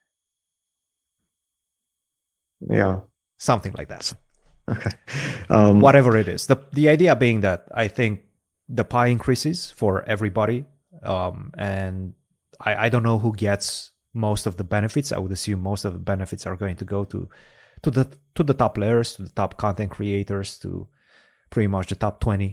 Yeah. Something like that. Okay. Whatever it is. The idea being that I think the pie increases for everybody. And I don't know who gets most of the benefits. I would assume most of the benefits are going to go to the top players, to the top content creators, to pretty much the top 20,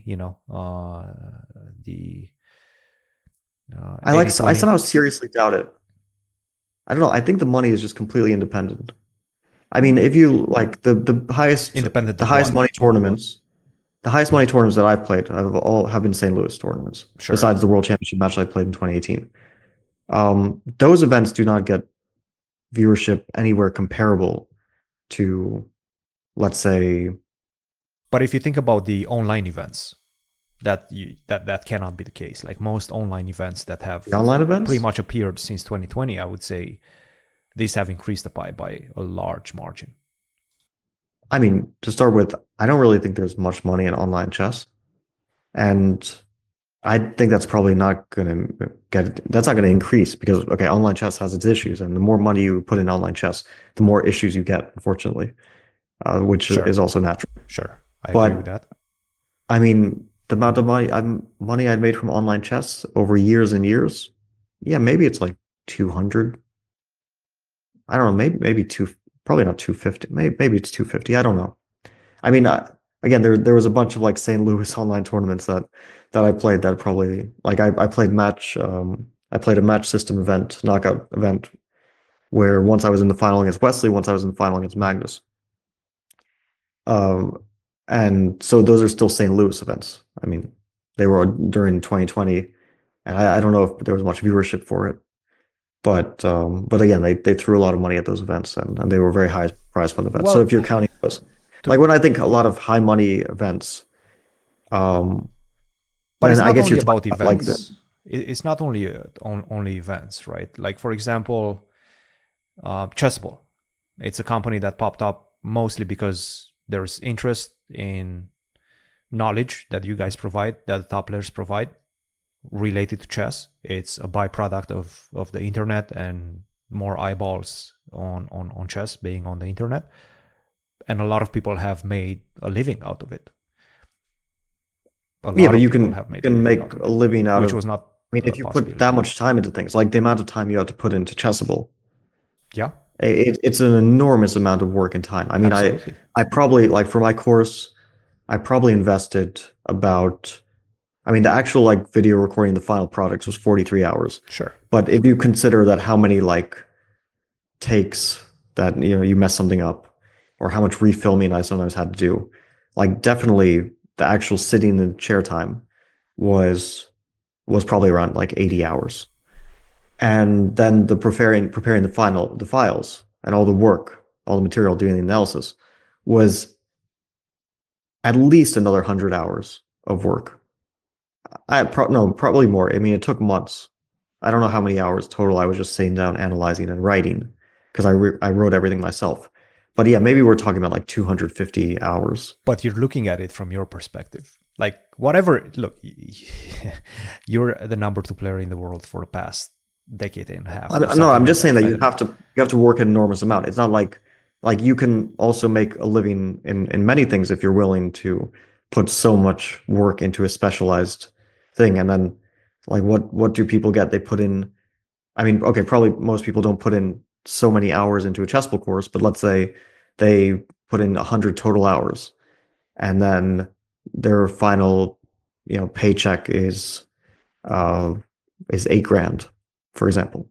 I somehow seriously doubt it. I don't know. I think the money is just completely independent. I mean, if you like the highest independent, the highest money tournaments, that I've played have been St. Louis tournaments. Sure. Besides the World Championship match I played in 2018. Those events do not get viewership anywhere comparable to, let's say. But if you think about the online events, that cannot be the case. Like most online events that have the online events pretty much appeared since 2020, I would say these have increased the pie by a large margin. I mean, to start with, I don't really think there's much money in online chess, and I think that's probably not going to increase because, okay, online chess has its issues, and the more money you put in online chess, the more issues you get, unfortunately, which is also natural. Sure, I agree with that. I mean, the amount of money I'd made from online chess over years and years, yeah, maybe it's like 200. I don't know, maybe probably not 250. Maybe it's 250. I don't know. I mean, again, there was a bunch of like St. Louis online tournaments that I played that probably like I played I played a match system event, knockout event, where once I was in the final against Wesley, once I was in the final against Magnus. And so those are still St. Louis events. I mean, they were during 2020, and I don't know if there was much viewership for it. But again, they threw a lot of money at those events, and they were very high prize fund events. So if you're counting those, like when I think a lot of high money events, but it's not only about events. it's not only only events, right? Like for example, Chessable. It's a company that popped up mostly because there's interest in knowledge that you guys provide, that the top players provide, related to chess. It's a byproduct of the internet and more eyeballs on chess being on the internet, and a lot of people have made a living out of it. Yeah, but you can make a living out which of. was not. I mean, if you put that much time into things, like the amount of time you have to put into Chessable, Yeah, it's an enormous amount of work and time. I mean, absolutely. I probably like for my course, I probably invested about. I mean, the actual like video recording the final products was 43 hours. Sure. But if you consider that how many like takes that you mess something up, or how much refilming I sometimes had to do, like definitely the actual sitting in the chair time was probably around like 80 hours. And then the preparing the files and all the work, all the material doing the analysis was at least another 100 hours of work. No, probably more. I mean, it took months. I don't know how many hours total I was just sitting down analyzing and writing because I wrote everything myself. But yeah, maybe we're talking about like 250 hours. But you're looking at it from your perspective. Like whatever, look, you're the number 2 player in the world for the past decade and a half. No, I'm just saying that you have to work an enormous amount. It's not like you can also make a living in many things if you're willing to put so much work into a specialized thing. And then like what do people get? They put in, I mean, okay, probably most people don't put in so many hours into a Chessable course, but let's say they put in 100 total hours, and then their final, paycheck is $8,000, for example.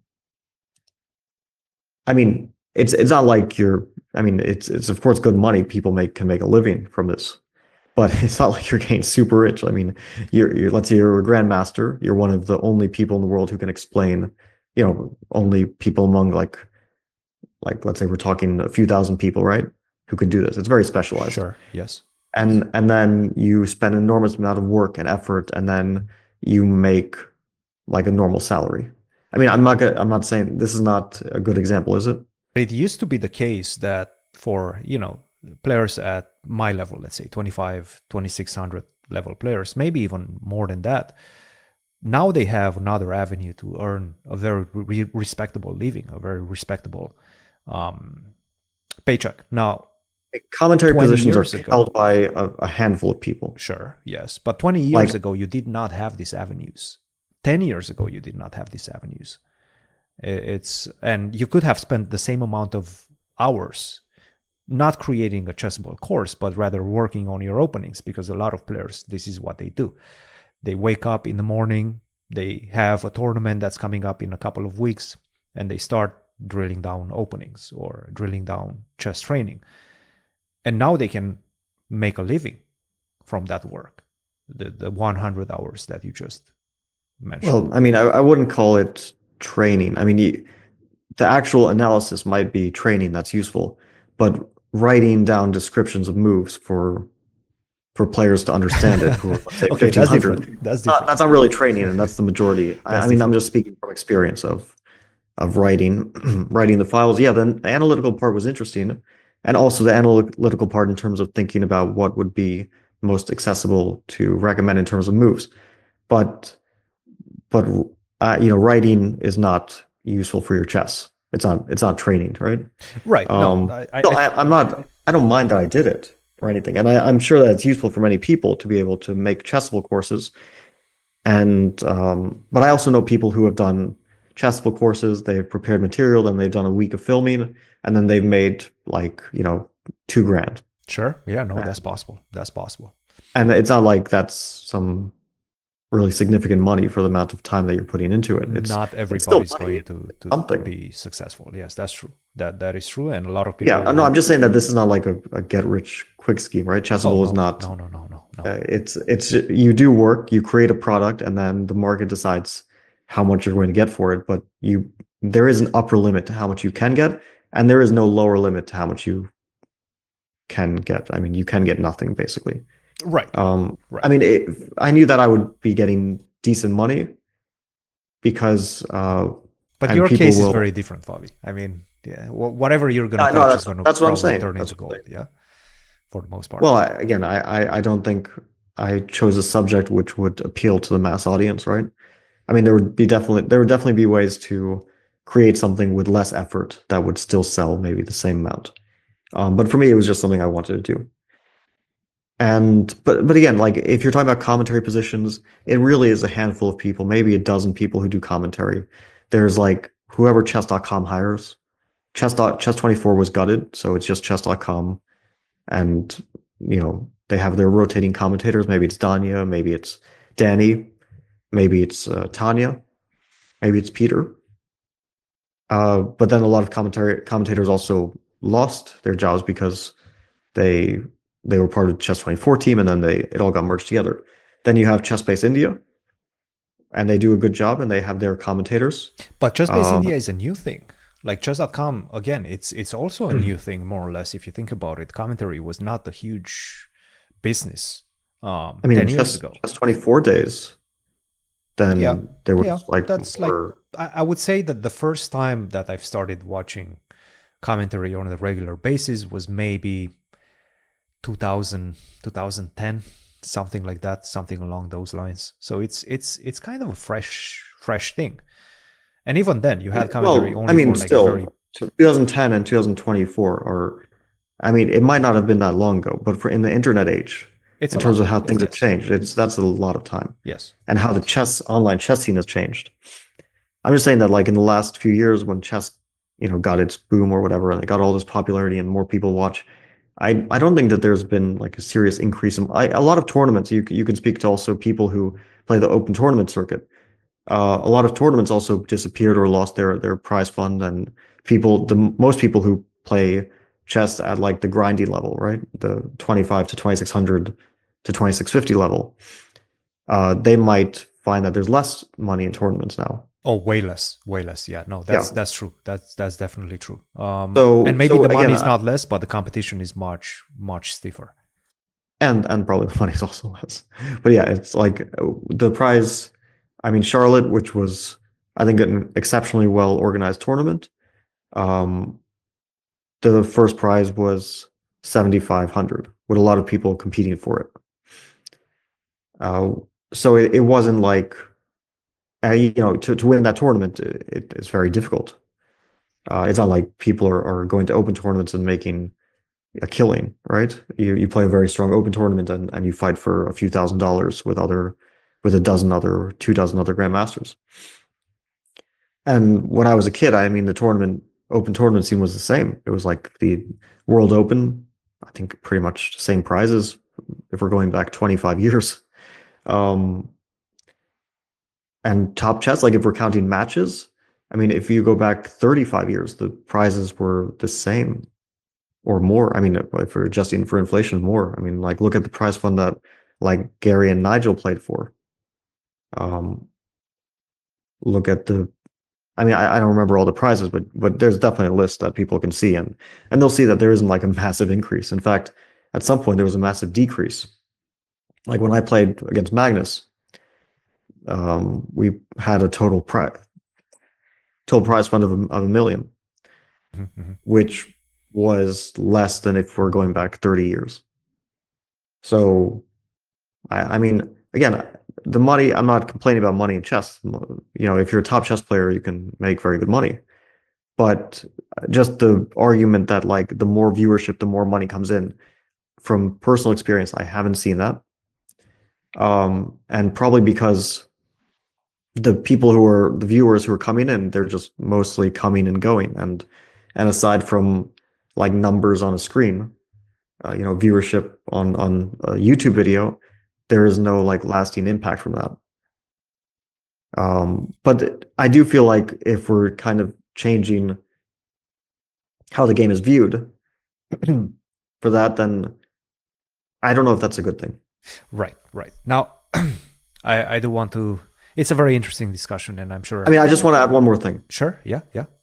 I mean, it's not like I mean, it's of course good money. People can make a living from this, but it's not like you're getting super rich. I mean, let's say you're a grandmaster. You're one of the only people in the world who can explain, only people among like let's say we're talking a few thousand people, right? Who can do this. It's very specialized. Sure. Yes. And then you spend an enormous amount of work and effort, and then you make like a normal salary. I mean, I'm not saying this is not a good example, is it? It used to be the case that for, players at my level, let's say 25, 2600 level players, maybe even more than that, now they have another avenue to earn a very respectable living, a very respectable paycheck. Now, commentary positions are held by a handful of people. Sure, yes. But 20 years ago, you did not have these avenues. 10 years ago, you did not have these avenues. And you could have spent the same amount of hours not creating a Chessable course, but rather working on your openings, because a lot of players, this is what they do. They wake up in the morning, they have a tournament that's coming up in a couple of weeks, and they start drilling down openings or drilling down chess training. And now they can make a living from that work, the 100 hours that you just mentioned. Well, I mean, I wouldn't call it training. I mean, the actual analysis might be training that's useful, but writing down descriptions of moves for players to understand it, who are, let's say, okay, 1,500, that's different. That's not really training, and that's the majority. I mean, I'm just speaking from experience of writing the files. Yeah, the analytical part was interesting, and also the analytical part in terms of thinking about what would be most accessible to recommend in terms of moves. But writing is not useful for your chess. It's not training, right? Right. No, I don't mind that I did it or anything, and I'm sure that it's useful for many people to be able to make Chessable courses. And but I also know people who have done Chessable courses. They've prepared material, then they've done a week of filming, and then they've made like $2,000. Sure. Yeah. No, that's possible. That's possible. And it's not like that's some really significant money for the amount of time that you're putting into it. Not everybody's going to be successful. Yes, that's true. That is true, and a lot of people. Yeah, no, I'm just saying that this is not like a get rich quick scheme, right? Chessable is not. No. It's you do work, you create a product, and then the market decides how much you're going to get for it. But there is an upper limit to how much you can get, and there is no lower limit to how much you can get. I mean, you can get nothing basically. Right. Right. I mean, I knew that I would be getting decent money, because But and your people case is will. very different, Fabi. I mean, yeah, whatever you're going to Yeah, no, touch is going to that's what I'm probably saying. turn That's into what I'm gold. saying. Yeah, for the most part. Well, I don't think I chose a subject which would appeal to the mass audience, right? I mean, there would definitely be ways to create something with less effort that would still sell maybe the same amount. But for me, it was just something I wanted to do. And but again, like if you're talking about commentary positions, it really is a handful of people, maybe a dozen people who do commentary. There's like whoever chess.com hires. Chess24 was gutted, so it's just chess.com, and they have their rotating commentators. Maybe it's Danya, maybe it's Danny, maybe it's Tanya, maybe it's Peter. But then a lot of commentators also lost their jobs because they they were part of the Chess24 team, and then it all got merged together. Then you have ChessBase India, and they do a good job, and they have their commentators. But ChessBase Uh, India is a new thing. Like chess.com, again, it's also a new thing, more or less, if you think about it. Commentary was not a huge business I mean, 10 in years ago. Chess24 days, Yeah, then there yeah, was like that's like, more. I would say that the first time that I've started watching commentary on a regular basis was maybe 2000, 2010, something like that, something along those lines. So it's kind of a fresh thing. And even then, you had commentary Well, I only mean, for like very. still, 2010 and 2024 are, I mean, it might not have been that long ago, but for in the internet age, It's in a terms lot. of how things have Yes. changed, that's a lot of time, Yes. and how the online chess scene has changed. I'm just saying that, like in the last few years, when chess, got its boom or whatever, and it got all this popularity and more people watch, I don't think that there's been like a serious increase in a lot of tournaments. You can speak to also people who play the open tournament circuit. A lot of tournaments also disappeared or lost their prize fund, and most people who play chess at like the grindy level, right, the 25 to 2600 to 2650 level, they might find that there's less money in tournaments now. Oh, way less, way less. Yeah, no, Yeah. that's true. That's definitely true. And So maybe the again, money is not less, but the competition is much stiffer. and probably the money is also less. But yeah, it's like the prize. I mean, Charlotte, which was, I think, an exceptionally well organized tournament. Um, the first prize was 7,500, with a lot of people competing for it. So it wasn't like, to win that tournament, it's very difficult. It's not like people are going to open tournaments and making a killing, right? You play a very strong open tournament, and you fight for a few $1,000s with a dozen other, 2 dozen other grandmasters. And when I was a kid, I mean, the open tournament scene was the same. It was like the World Open, I think pretty much the same prizes if we're going back 25 years. Um, and Top Chess, like if we're counting matches, I mean, if you go back 35 years, the prizes were the same or more. I mean, if we're adjusting for inflation, more. I mean, like look at the prize fund that like Gary and Nigel played for. Um, look at the I mean, I don't remember all the prizes, but there's definitely a list that people can see, and they'll see that there isn't like a massive increase. In fact, at some point there was a massive decrease. Like when I played against Magnus, we had a total prize fund of a million, Mm-hmm. which was less than if we're going back 30 years. So, I mean, again, the money. I'm not complaining about money in chess. If you're a top chess player, you can make very good money. But just the argument that like the more viewership, the more money comes in. From personal experience, I haven't seen that. And probably because the viewers who are coming in, they're just mostly coming and going. And aside from like numbers on a screen, viewership on a YouTube video, there is no like lasting impact from that. But I do feel like if we're kind of changing how the game is viewed for that, then I don't know if that's a good thing. Right. Now, I do want to. It's a very interesting discussion, and I'm sure. I mean, I just want to add one more thing. Sure. Yeah.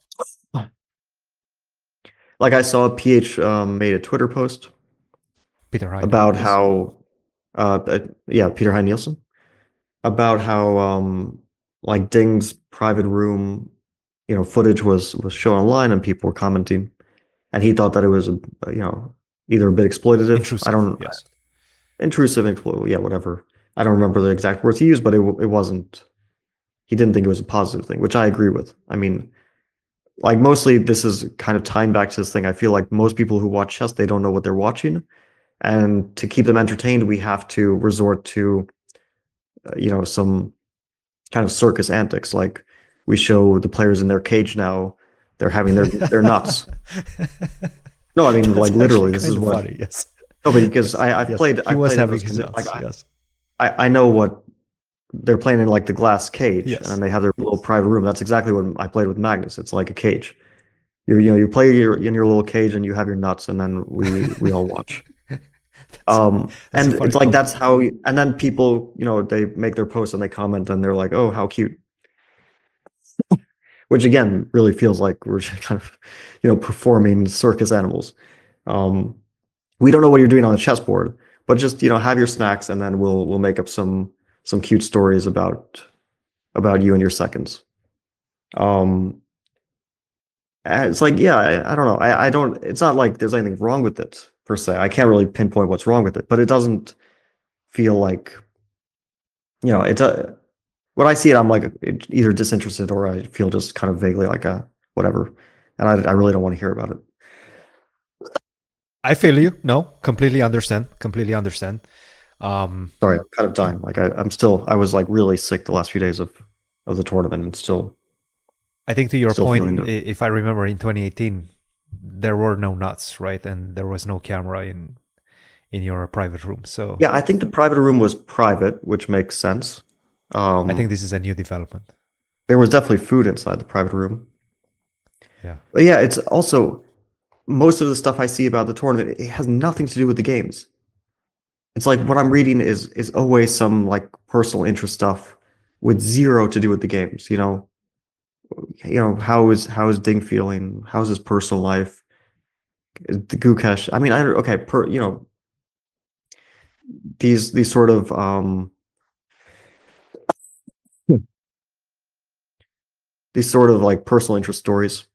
Like I saw PH made a Twitter post Peter Heine. about Yes. how, Peter Hein Nielsen, about how like Ding's private room, footage was shown online and people were commenting, and he thought that it was, either a bit exploitative. I Intrusive, don't yes. intrusive, yeah, whatever. I don't remember the exact words he used, but it wasn't. He didn't think it was a positive thing, which I agree with. I mean, like mostly this is kind of tying back to this thing. I feel like most people who watch chess, they don't know what they're watching, and to keep them entertained, we have to resort to, some kind of circus antics. Like we show the players in their cage now, they're having their nuts. No, I mean That's like literally, actually this kind is of what. funny, yes. No, but because Yes, he I was played in having those his conditions. Like nuts, yes. I know what they're playing in, like the glass cage, Yes. and they have their little private room. That's exactly what I played with Magnus. It's like a cage. You play in your little cage and you have your nuts, and then we all watch. That's that's a And funny it's like comment. that's how. And then people, they make their posts and they comment and they're like, "Oh, how cute," which again really feels like we're just kind of, performing circus animals. Um, we don't know what you're doing on the chessboard, but just have your snacks, and then we'll make up some cute stories about you and your seconds. Um, and it's like, yeah, I don't know. I don't. It's not like there's anything wrong with it per se. I can't really pinpoint what's wrong with it, but it doesn't feel like, it's a. When I see it, I'm like either disinterested or I feel just kind of vaguely like a whatever, and I really don't want to hear about it. I feel you. No, completely understand. Completely understand. Um, Sorry, I'm kind of dying. Like I was like really sick the last few days of the tournament, and I think to your still feeling point, it. if I remember in 2018, there were no nuts, right? And there was no camera in your private room. So Yeah, I think the private room was private, which makes sense. I think Um, this is a new development. there was definitely food inside the private room. Yeah. But yeah, it's also most of the stuff I see about the tournament, it has nothing to do with the games. It's like what I'm reading is always some like personal interest stuff with zero to do with the games, how is Ding feeling? How's his personal life? The Gukesh. I mean, I don't okay, these sort of these sort of like personal interest stories.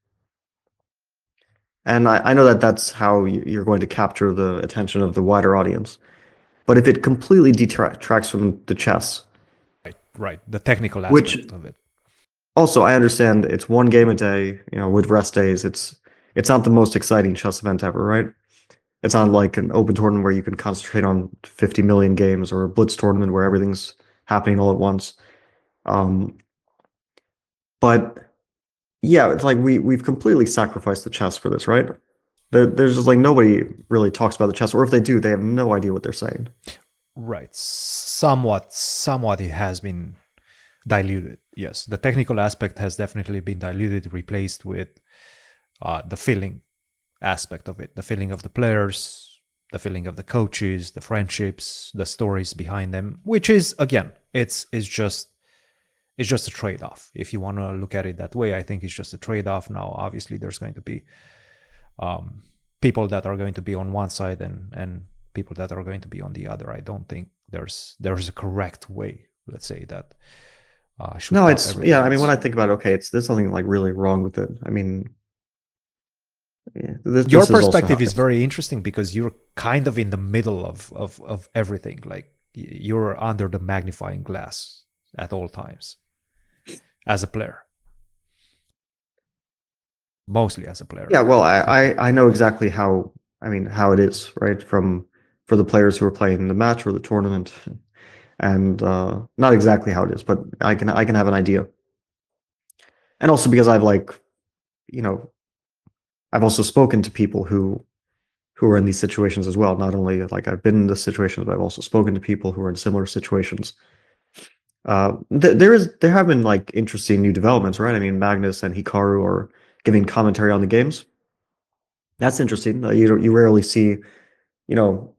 And I know that that's how you're going to capture the attention of the wider audience. But if it completely detracts from the chess, Right. Right. The technical which aspect of it. also I understand it's one game a day, with rest days, it's not the most exciting chess event ever, right? It's not like an open tournament where you can concentrate on 50 million games or a blitz tournament where everything's happening all at once. Um, but yeah, it's like we've completely sacrificed the chess for this, right? There's just like nobody really talks about the chess, or if they do, they have no idea what they're saying. Right. Somewhat it has been diluted. Yes. The technical aspect has definitely been diluted, replaced with the feeling aspect of it, the feeling of the players, the feeling of the coaches, the friendships, the stories behind them, which is again, it's just a trade-off. If you want to look at it that way, I think it's just a trade-off. Now, obviously, there's going to be people that are going to be on one side and people that are going to be on the other. I don't think there's a correct way, let's say, that should No, top it's everything yeah. I mean, when else. I think about it, okay, there's something like really wrong with it. I mean, yeah, Your this is also how perspective is very interesting because you're kind of in the middle of everything. Like you're under the magnifying glass at all times as a player, mostly as a player. yeah. Well, I know exactly how I mean how it is, right? For the players who are playing the match or the tournament, and not exactly how it is, but I can have an idea. And also because you know, I've also spoken to people who are in these situations as well. Not only like I've been in this situations, but I've also spoken to people who are in similar situations. There have been like interesting new developments, right? I mean, Magnus and Hikaru are giving commentary on the games. That's interesting. You rarely see, you know,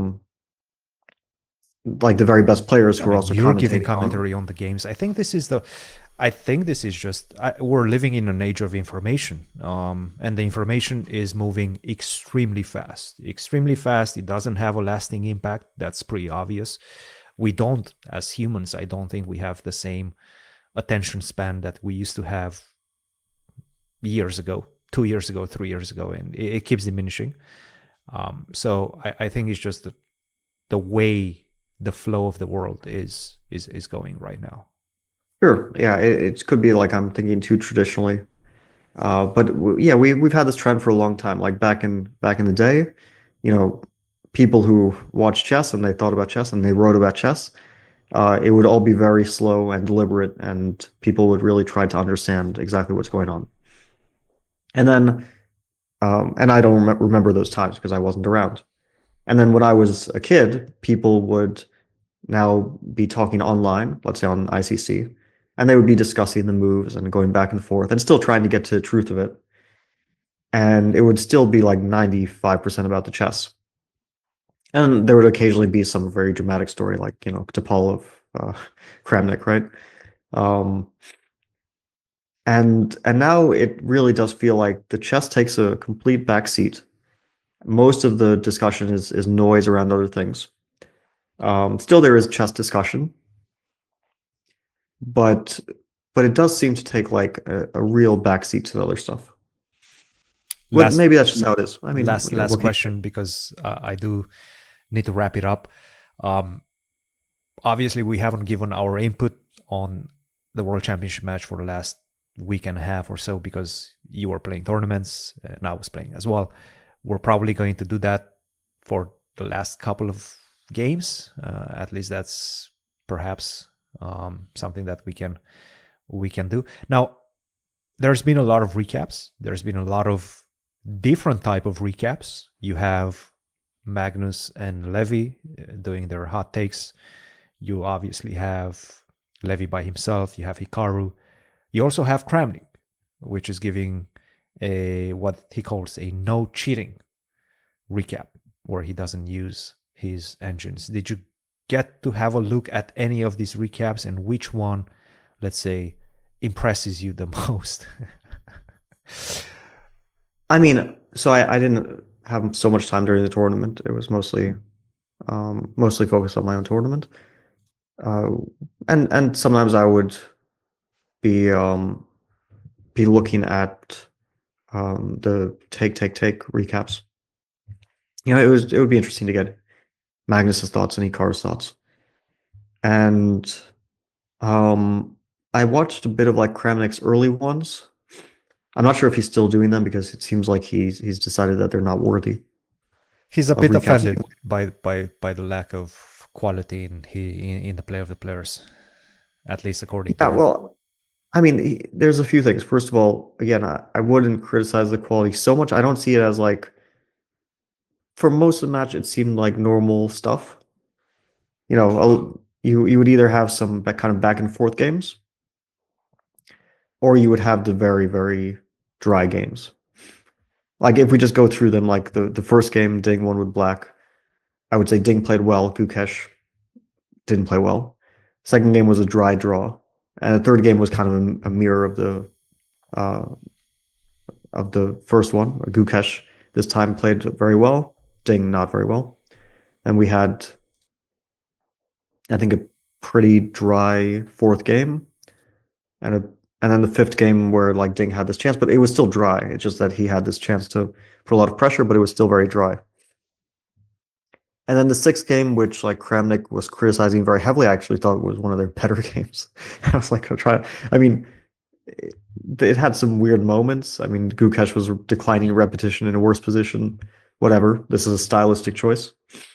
like the very best players I who are mean, also you're giving commentating on. commentary on the games. I think this is just we're living in an age of information, and the information is moving extremely fast. Extremely fast. It doesn't have a lasting impact. That's pretty obvious. We don't, as humans, I don't think we have the same attention span that we used to have years ago, 2 years ago, 3 years ago, and it keeps diminishing. So I think it's just the way the flow of the world is going right now. Sure. Yeah, it could be like I'm thinking too traditionally. But yeah, we've had this trend for a long time. Like back in the day, people who watched chess and they thought about chess and they wrote about chess, it would all be very slow and deliberate, and people would really try to understand exactly what's going on. And then, and I don't remember those times because I wasn't around. And then when I was a kid, people would now be talking online, let's say on ICC, and they would be discussing the moves and going back and forth and still trying to get to the truth of it. And it would still be like 95% about the chess. And there would occasionally be some very dramatic story like, Topalov, Kramnik, right? Um, and now it really does feel like the chess takes a complete backseat. Most of the discussion is noise around other things. Still, there is chess discussion, but it does seem to take like a real backseat to the other stuff. Well, maybe that's just how it is. I mean, last question, because I do need to wrap it up. Obviously, we haven't given our input on the World Championship match for the last week and a half or so because you were playing tournaments and I was playing as well. We're probably going to do that for the last couple of games. At least that's perhaps something that we can do. Now, there's been a lot of recaps. There's been a lot of different type of recaps. You have Magnus and Levy doing their hot takes. You obviously have Levy by himself. You have Hikaru. You also have Kramnik, which is giving what he calls a no cheating recap, where he doesn't use his engines. Did you get to have a look at any of these recaps, and which one, let's say, impresses you the most? I mean, so I didn't have so much time during the tournament. It was mostly focused on my own tournament. And sometimes I would be looking at the take recaps. It would be interesting to get Magnus's thoughts and Hikaru's thoughts. And I watched a bit of like Kramnik's early ones. I'm not sure if he's still doing them because it seems like he's decided that they're not worthy. He's a bit offended by the lack of quality in the play of the players, at least according to. Yeah, well, I mean, there's a few things. First of all, again, I wouldn't criticize the quality so much. I don't see it as like, for most of the match, it seemed like normal stuff. You would either have some kind of back and forth games, or you would have the very, very dry games. Like if we just go through them, like the first game, Ding won with black. I would say Ding played well. Gukesh didn't play well. Second game was a dry draw, and the third game was kind of a mirror of the first one. Gukesh this time played very well. Ding not very well, and we had, I think, a pretty dry fourth game, and then the fifth game where like Ding had this chance, but it was still dry. It's just that he had this chance to put a lot of pressure, but it was still very dry. And then the sixth game, which like Kramnik was criticizing very heavily, I actually thought was one of their better games. I was like, I mean, it had some weird moments. I mean, Gukesh was declining repetition in a worse position. Whatever. This is a stylistic choice.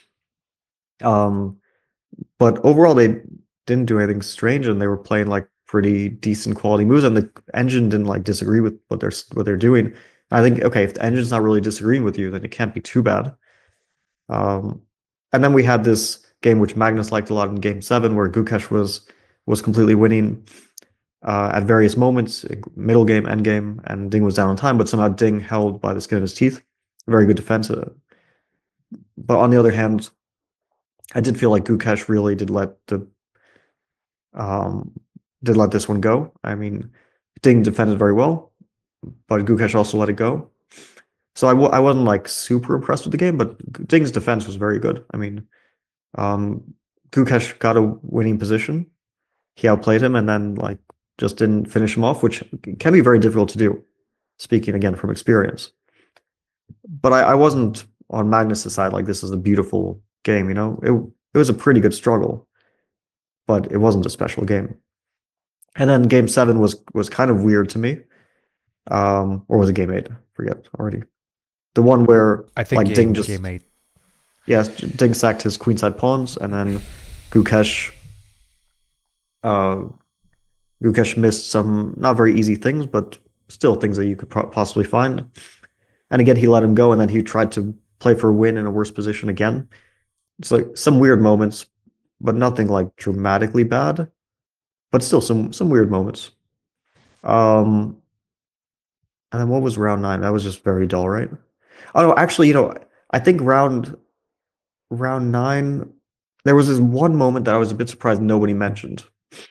But overall, they didn't do anything strange, and they were playing like pretty decent quality moves, and the engine didn't like disagree with what they're doing. I think, okay, if the engine's not really disagreeing with you, then it can't be too bad. And then we had this game which Magnus liked a lot in Game 7, where Gukesh was completely winning at various moments, middle game, end game, and Ding was down on time, but somehow Ding held by the skin of his teeth. Very good defense. But on the other hand, I did feel like Gukesh really did let this one go. I mean, Ding defended very well, but Gukesh also let it go. So I wasn't like super impressed with the game, but Ding's defense was very good. I mean, Gukesh got a winning position. He outplayed him, and then like just didn't finish him off, which can be very difficult to do, speaking again from experience. But I wasn't on Magnus's side like this is a beautiful game, you know? It was a pretty good struggle, but it wasn't a special game. And then game 7 was kind of weird to me. Or was it game 8? Forget already. The one where I think like Ding just game 8. yes, Ding sacked his queenside pawns, and then Gukesh Gukesh missed some not very easy things, but still things that you could possibly find. And again, he let him go, and then he tried to play for a win in a worse position again. It's like some weird moments, but nothing like dramatically bad, but still some weird moments. And then what was round 9? That was just very dull, right? Oh no, actually, I think round 9, there was this one moment that I was a bit surprised nobody mentioned.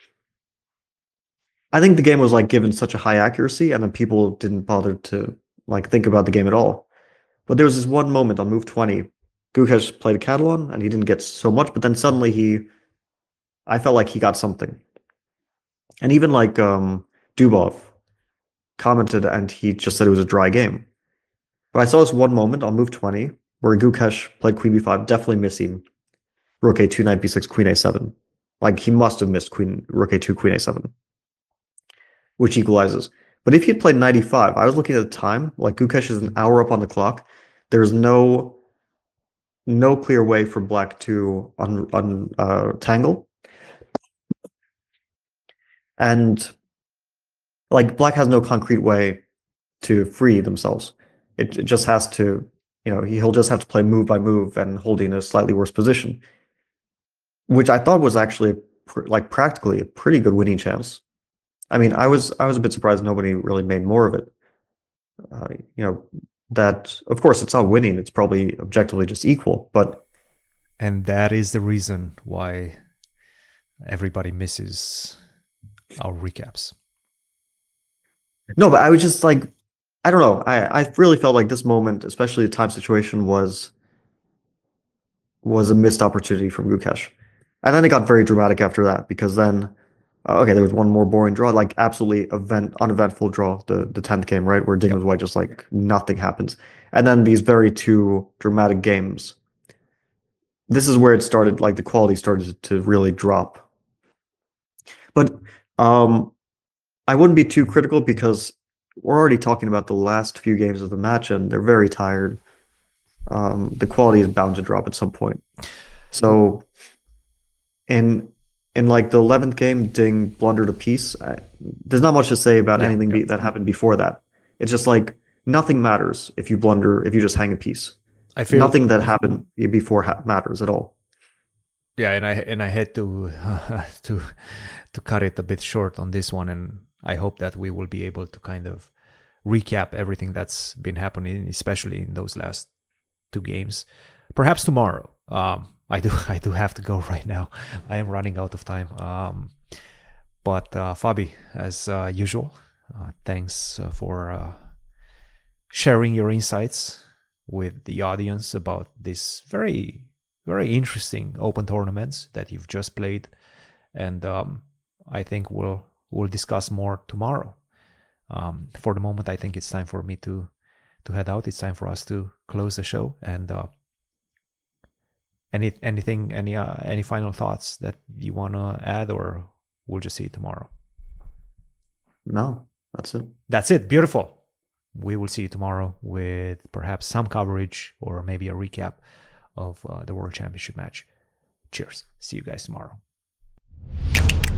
I think the game was like given such a high accuracy, and then people didn't bother to like think about the game at all. But there was this one moment on move 20. Gukesh played a Catalan, and he didn't get so much, but then suddenly I felt like he got something. And even like Dubov commented, and he just said it was a dry game. But I saw this one moment on move 20 where Gukesh played queen b5, definitely missing rook a2, knight b6, queen a7. Like he must have missed rook a2, queen a7, which equalizes. But if he had played knight e5, I was looking at the time, like Gukesh is an hour up on the clock. There's no clear way for black to untangle. And like black has no concrete way to free themselves. It just has to, he'll just have to play move by move and holding a slightly worse position, which I thought was actually like practically a pretty good winning chance. I mean, I was a bit surprised nobody really made more of it. That of course it's not winning; it's probably objectively just equal. And that is the reason why everybody misses our recaps. No, but I was just like, I don't know. I really felt like this moment, especially the time situation, was a missed opportunity from Gukesh. And then it got very dramatic after that, because then, okay, there was one more boring draw, like absolutely uneventful draw, the 10th game, right, where Ding was white, just like nothing happens. And then these very two dramatic games. This is where it started, like the quality started to really drop. But I wouldn't be too critical, because we're already talking about the last few games of the match, and they're very tired. The quality is bound to drop at some point. So in like the 11th game, Ding blundered a piece. There's not much to say about anything that happened before that. It's just like nothing matters if you blunder, if you just hang a piece. I feel nothing that happened before matters at all. Yeah, and I had to to cut it a bit short on this one, and I hope that we will be able to kind of recap everything that's been happening, especially in those last 2 games. Perhaps tomorrow. I do have to go right now. I am running out of time. But Fabi, as usual, thanks for sharing your insights with the audience about this very, very interesting open tournaments that you've just played. And I think we'll discuss more tomorrow. For the moment, I think it's time for me to head out. It's time for us to close the show. And any final thoughts that you want to add, or we'll just see you tomorrow? No, that's it. That's it. Beautiful. We will see you tomorrow with perhaps some coverage or maybe a recap of the World Championship match. Cheers. See you guys tomorrow.